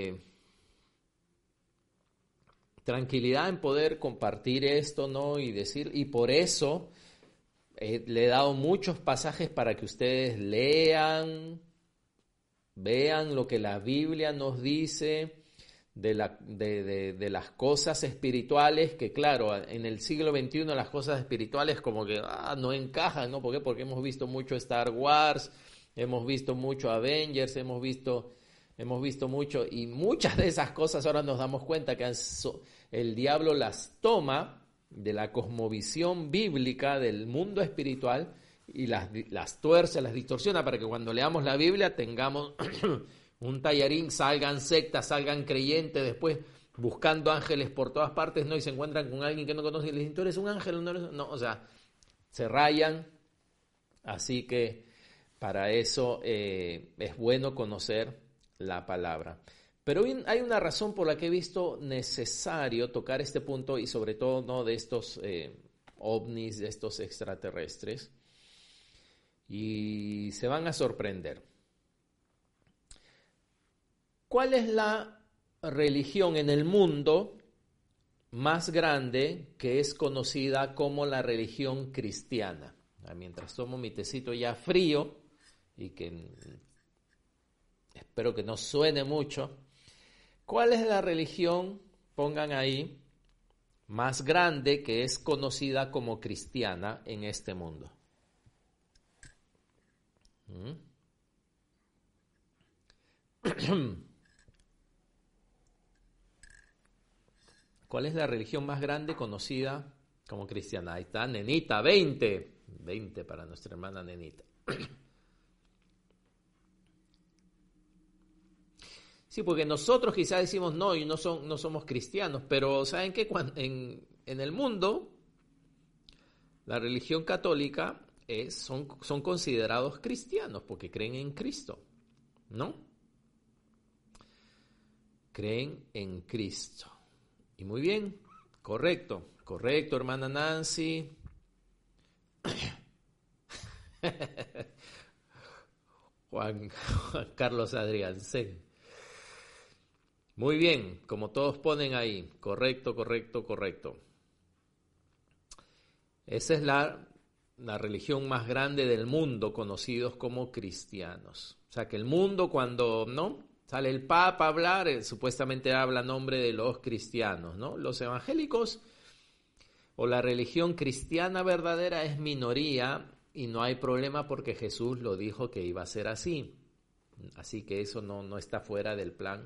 tranquilidad en poder compartir esto, ¿no? Y decir, y por eso le he dado muchos pasajes para que ustedes lean, vean lo que la Biblia nos dice de las cosas espirituales, que claro, en el siglo XXI las cosas espirituales como que no encajan, ¿no? ¿Por qué? Porque hemos visto mucho Star Wars, hemos visto mucho Avengers, hemos visto mucho, y muchas de esas cosas ahora nos damos cuenta que el diablo las toma de la cosmovisión bíblica del mundo espiritual y las tuerce, las distorsiona para que cuando leamos la Biblia tengamos un tallarín, salgan sectas, salgan creyentes, después buscando ángeles por todas partes, ¿no? Y se encuentran con alguien que no conocen y le dicen, ¿tú eres un ángel? No, o sea, se rayan. Así que para eso es bueno conocer la palabra. Pero hay una razón por la que he visto necesario tocar este punto y sobre todo, ¿no?, de estos ovnis, de estos extraterrestres. Y se van a sorprender. ¿Cuál es la religión en el mundo más grande que es conocida como la religión cristiana? Mientras tomo mi tecito ya frío y que espero que no suene mucho, ¿cuál es la religión, pongan ahí, más grande que es conocida como cristiana en este mundo? ¿Cuál es la religión más grande conocida como cristiana? Ahí está, Nenita, 20 para nuestra hermana Nenita. Sí, porque nosotros quizás decimos no, y no somos cristianos, pero ¿saben qué? En el mundo, la religión católica son considerados cristianos porque creen en Cristo, ¿no? Creen en Cristo. Y muy bien, correcto, hermana Nancy. Juan Carlos Adrián, sí. Muy bien, como todos ponen ahí, correcto. Esa es la religión más grande del mundo, conocidos como cristianos. O sea que el mundo cuando, ¿no?, sale el Papa a hablar, supuestamente habla a nombre de los cristianos, ¿no? Los evangélicos o la religión cristiana verdadera es minoría y no hay problema porque Jesús lo dijo que iba a ser así. Así que eso no está fuera del plan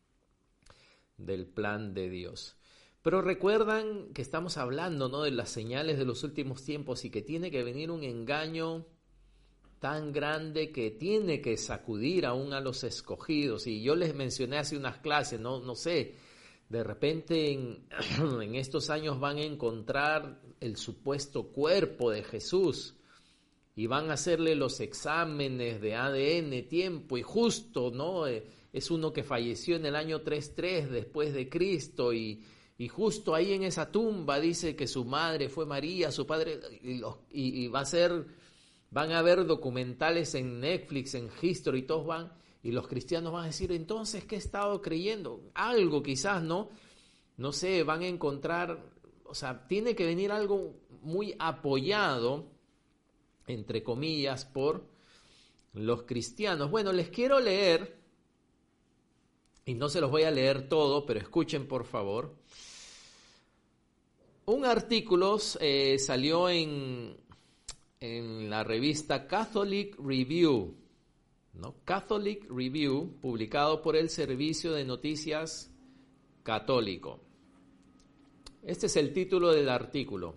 de Dios. Pero recuerdan que estamos hablando, ¿no?, de las señales de los últimos tiempos y que tiene que venir un engaño tan grande que tiene que sacudir aún a los escogidos. Y yo les mencioné hace unas clases, no sé, de repente en estos años van a encontrar el supuesto cuerpo de Jesús y van a hacerle los exámenes de ADN, tiempo y justo, ¿no? Es uno que falleció en el año 33 después de Cristo y justo ahí en esa tumba dice que su madre fue María, su padre, y van a ver documentales en Netflix, en History, y todos van, y los cristianos van a decir, entonces, ¿qué he estado creyendo? Algo quizás, ¿no? No sé, van a encontrar, o sea, tiene que venir algo muy apoyado, entre comillas, por los cristianos. Bueno, les quiero leer, y no se los voy a leer todo, pero escuchen por favor. Un artículo salió en la revista Catholic Review, ¿no? Catholic Review, publicado por el Servicio de Noticias Católico. Este es el título del artículo.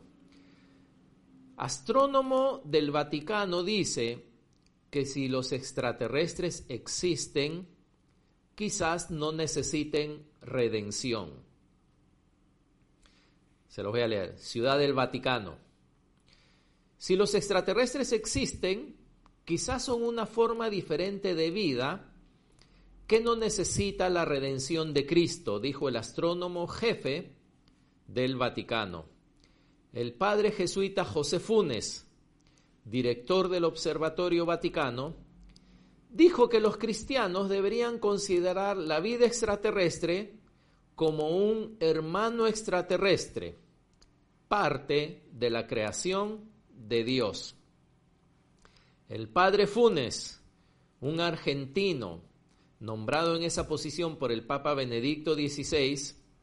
Astrónomo del Vaticano dice que si los extraterrestres existen, quizás no necesiten redención. Se los voy a leer. Ciudad del Vaticano. Si los extraterrestres existen, quizás son una forma diferente de vida que no necesita la redención de Cristo, dijo el astrónomo jefe del Vaticano. El padre jesuita José Funes, director del Observatorio Vaticano, dijo que los cristianos deberían considerar la vida extraterrestre como un hermano extraterrestre, parte de la creación de Dios. El padre Funes, un argentino nombrado en esa posición por el Papa Benedicto XVI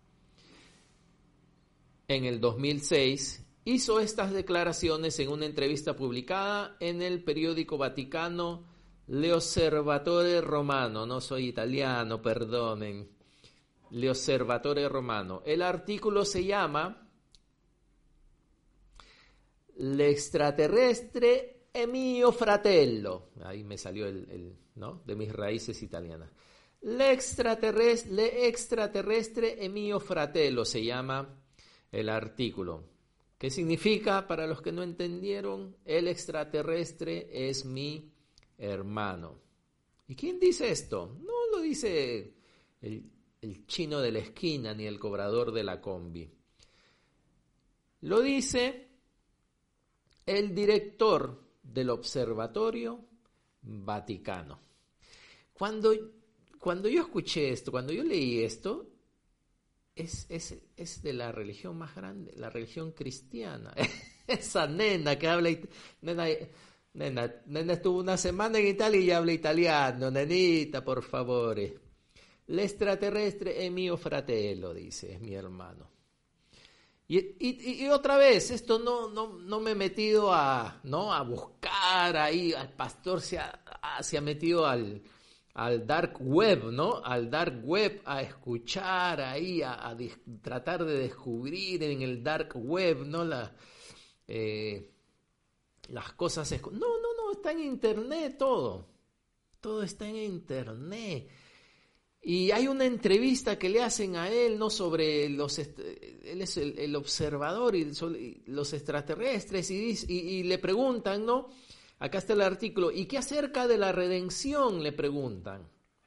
en el 2006, hizo estas declaraciones en una entrevista publicada en el periódico vaticano L'Osservatore Romano. No soy italiano, perdonen. L'Osservatore Romano. El artículo se llama L'extraterrestre è mio fratello. Ahí me salió ¿no? De mis raíces italianas. L'extraterrestre è mio fratello se llama el artículo. ¿Qué significa para los que no entendieron? El extraterrestre es mi hermano. ¿Y quién dice esto? No lo dice el chino de la esquina ni el cobrador de la combi. Lo dice el director del Observatorio Vaticano. Cuando yo escuché esto, cuando yo leí esto, es de la religión más grande, la religión cristiana. Esa nena que habla, nena estuvo una semana en Italia y habla italiano, nenita, por favor. L'extraterrestre è mio fratello, dice, es mi hermano. Y otra vez, esto no me he metido a buscar ahí, al pastor se ha metido al dark web, ¿no? Al dark web a escuchar ahí, a tratar de descubrir en el dark web, ¿no? Las cosas. No, está en internet todo. Todo está en internet. Y hay una entrevista que le hacen a él, ¿no? Sobre él es el observador y los extraterrestres y le preguntan, ¿no? Acá está el artículo. ¿Y qué acerca de la redención? Le preguntan.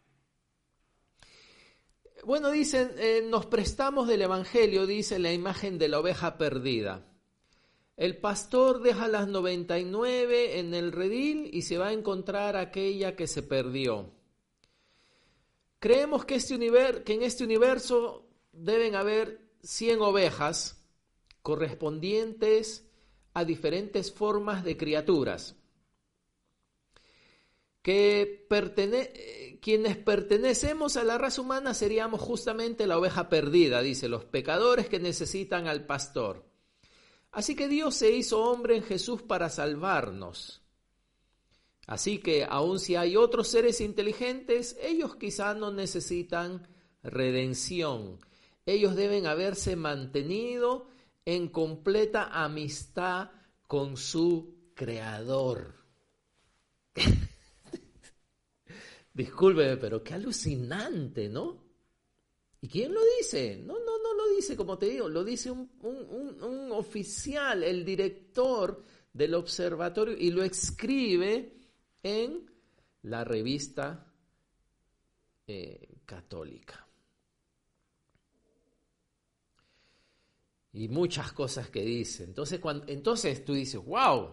Bueno, dicen, nos prestamos del Evangelio, dice, la imagen de la oveja perdida. El pastor deja las 99 en el redil y se va a encontrar aquella que se perdió. Creemos que en este universo deben haber 100 ovejas correspondientes a diferentes formas de criaturas. Quienes pertenecemos a la raza humana seríamos justamente la oveja perdida, dice, los pecadores que necesitan al pastor. Así que Dios se hizo hombre en Jesús para salvarnos. Así que aun si hay otros seres inteligentes, ellos quizá no necesitan redención. Ellos deben haberse mantenido en completa amistad con su Creador. Discúlpeme, pero qué alucinante, ¿no? ¿Y quién lo dice? No lo dice, como te digo, lo dice un oficial, el director del observatorio, y lo escribe en la revista católica. Y muchas cosas que dice. Entonces tú dices, wow,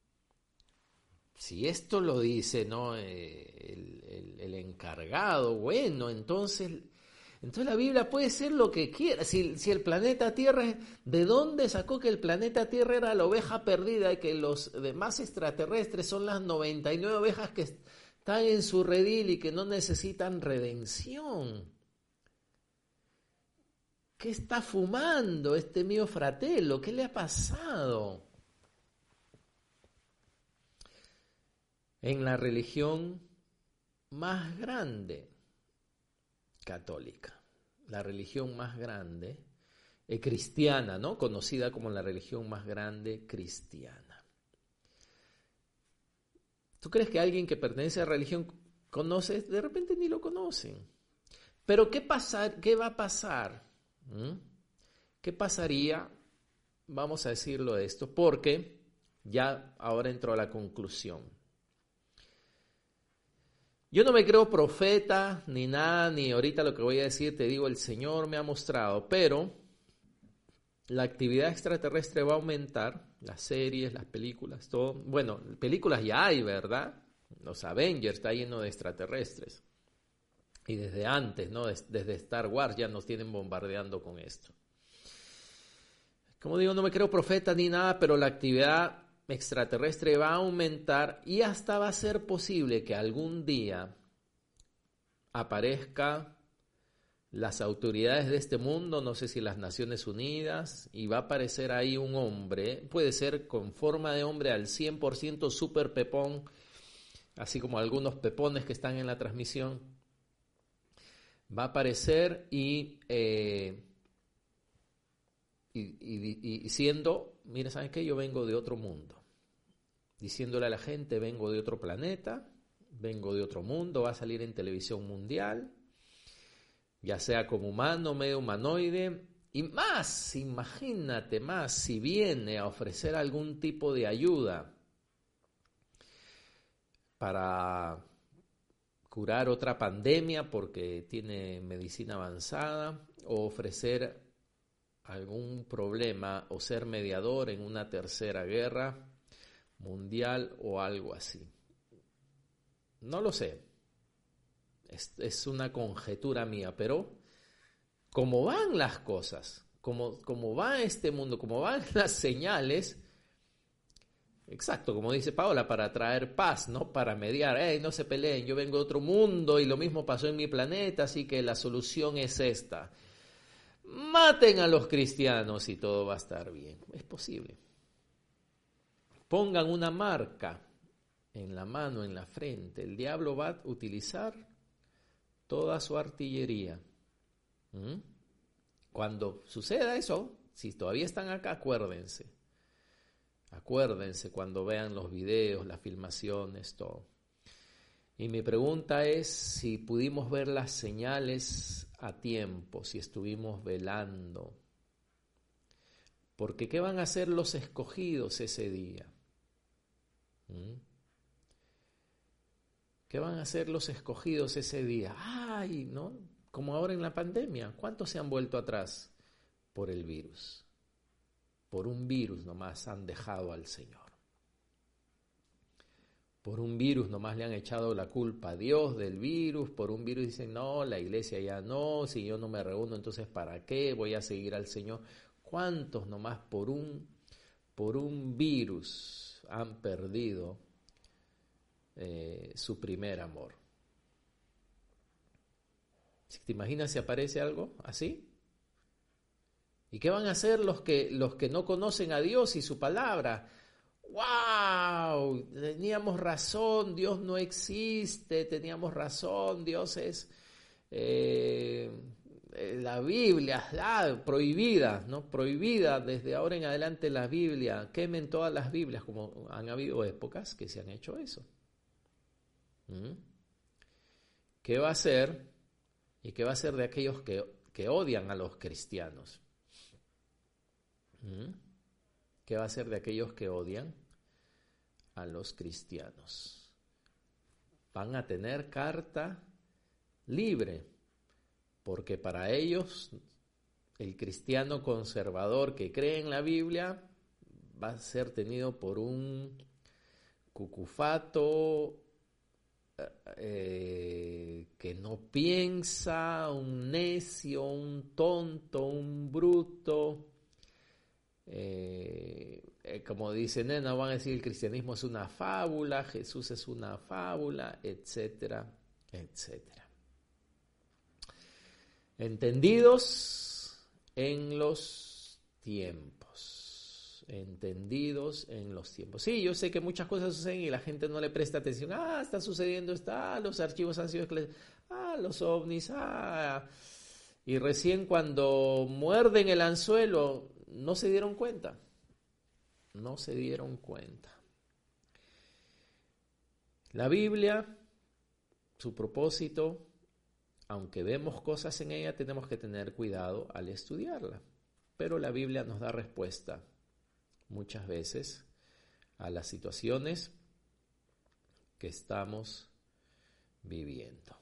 si esto lo dice, ¿no? El encargado, bueno, entonces la Biblia puede ser lo que quiera. Si el planeta Tierra, ¿de dónde sacó que el planeta Tierra era la oveja perdida y que los demás extraterrestres son las 99 ovejas que están en su redil y que no necesitan redención? ¿Qué está fumando este mío fratello? ¿Qué le ha pasado? En la religión más grande católica, la religión más grande, cristiana, ¿no? Conocida como la religión más grande cristiana. ¿Tú crees que alguien que pertenece a la religión conoce? De repente ni lo conocen. Pero ¿qué va a pasar? ¿Qué pasaría? Vamos a decirlo esto, porque ya ahora entro a la conclusión. Yo no me creo profeta ni nada, ni ahorita lo que voy a decir te digo, el Señor me ha mostrado, pero la actividad extraterrestre va a aumentar, las series, las películas, todo. Bueno, películas ya hay, ¿verdad? Los Avengers está lleno de extraterrestres. Y desde antes, ¿no? Desde Star Wars ya nos tienen bombardeando con esto. Como digo, no me creo profeta ni nada, pero la actividad extraterrestre va a aumentar y hasta va a ser posible que algún día aparezca las autoridades de este mundo, no sé si las Naciones Unidas, y va a aparecer ahí un hombre, puede ser con forma de hombre al 100% súper pepón, así como algunos pepones que están en la transmisión, va a aparecer y diciendo, mira, ¿saben qué? Yo vengo de otro mundo. Diciéndole a la gente, vengo de otro planeta, vengo de otro mundo, va a salir en televisión mundial, ya sea como humano, medio humanoide, y más, imagínate más, si viene a ofrecer algún tipo de ayuda para curar otra pandemia porque tiene medicina avanzada, o ofrecer algún problema o ser mediador en una tercera guerra mundial o algo así. No lo sé, es una conjetura mía, pero como van las cosas, como va este mundo, como van las señales, exacto, como dice Paola, para traer paz, ¿no? Para mediar, no se peleen, yo vengo de otro mundo y lo mismo pasó en mi planeta, así que la solución es esta. Maten a los cristianos y todo va a estar bien. Es posible. Pongan una marca en la mano, en la frente. El diablo va a utilizar toda su artillería. Cuando suceda eso, si todavía están acá, acuérdense. Acuérdense cuando vean los videos, las filmaciones, todo. Y mi pregunta es si pudimos ver las señales a tiempo, si estuvimos velando. Porque ¿qué van a hacer los escogidos ese día? ¿Qué van a hacer los escogidos ese día? ¡Ay! ¿No? Como ahora en la pandemia. ¿Cuántos se han vuelto atrás por el virus? Por un virus nomás han dejado al Señor. Por un virus nomás le han echado la culpa a Dios del virus. Por un virus dicen, no, la iglesia ya no. Si yo no me reúno, entonces ¿para qué? Voy a seguir al Señor. ¿Cuántos nomás por un virus han perdido su primer amor? ¿Te imaginas si aparece algo así? ¿Y qué van a hacer los que no conocen a Dios y su palabra? ¡Wow! Teníamos razón, Dios no existe, teníamos razón, Dios es la Biblia, prohibida, ¿no? Prohibida desde ahora en adelante la Biblia, quemen todas las Biblias, como han habido épocas que se han hecho eso. ¿Qué va a hacer? ¿Y qué va a hacer de aquellos que odian a los cristianos? ¿Qué va a hacer de aquellos que odian a los cristianos? Van a tener carta libre, porque para ellos el cristiano conservador que cree en la Biblia va a ser tenido por un cucufato que no piensa, un necio, un tonto, un bruto. Como dice Nena, van a decir el cristianismo es una fábula, Jesús es una fábula, etcétera, etcétera. Entendidos en los tiempos. Entendidos en los tiempos. Sí, yo sé que muchas cosas suceden y la gente no le presta atención. Está sucediendo, los archivos han sido los ovnis, Y recién cuando muerden el anzuelo, no se dieron cuenta. No se dieron cuenta. La Biblia, su propósito, aunque vemos cosas en ella, tenemos que tener cuidado al estudiarla. Pero la Biblia nos da respuesta muchas veces a las situaciones que estamos viviendo.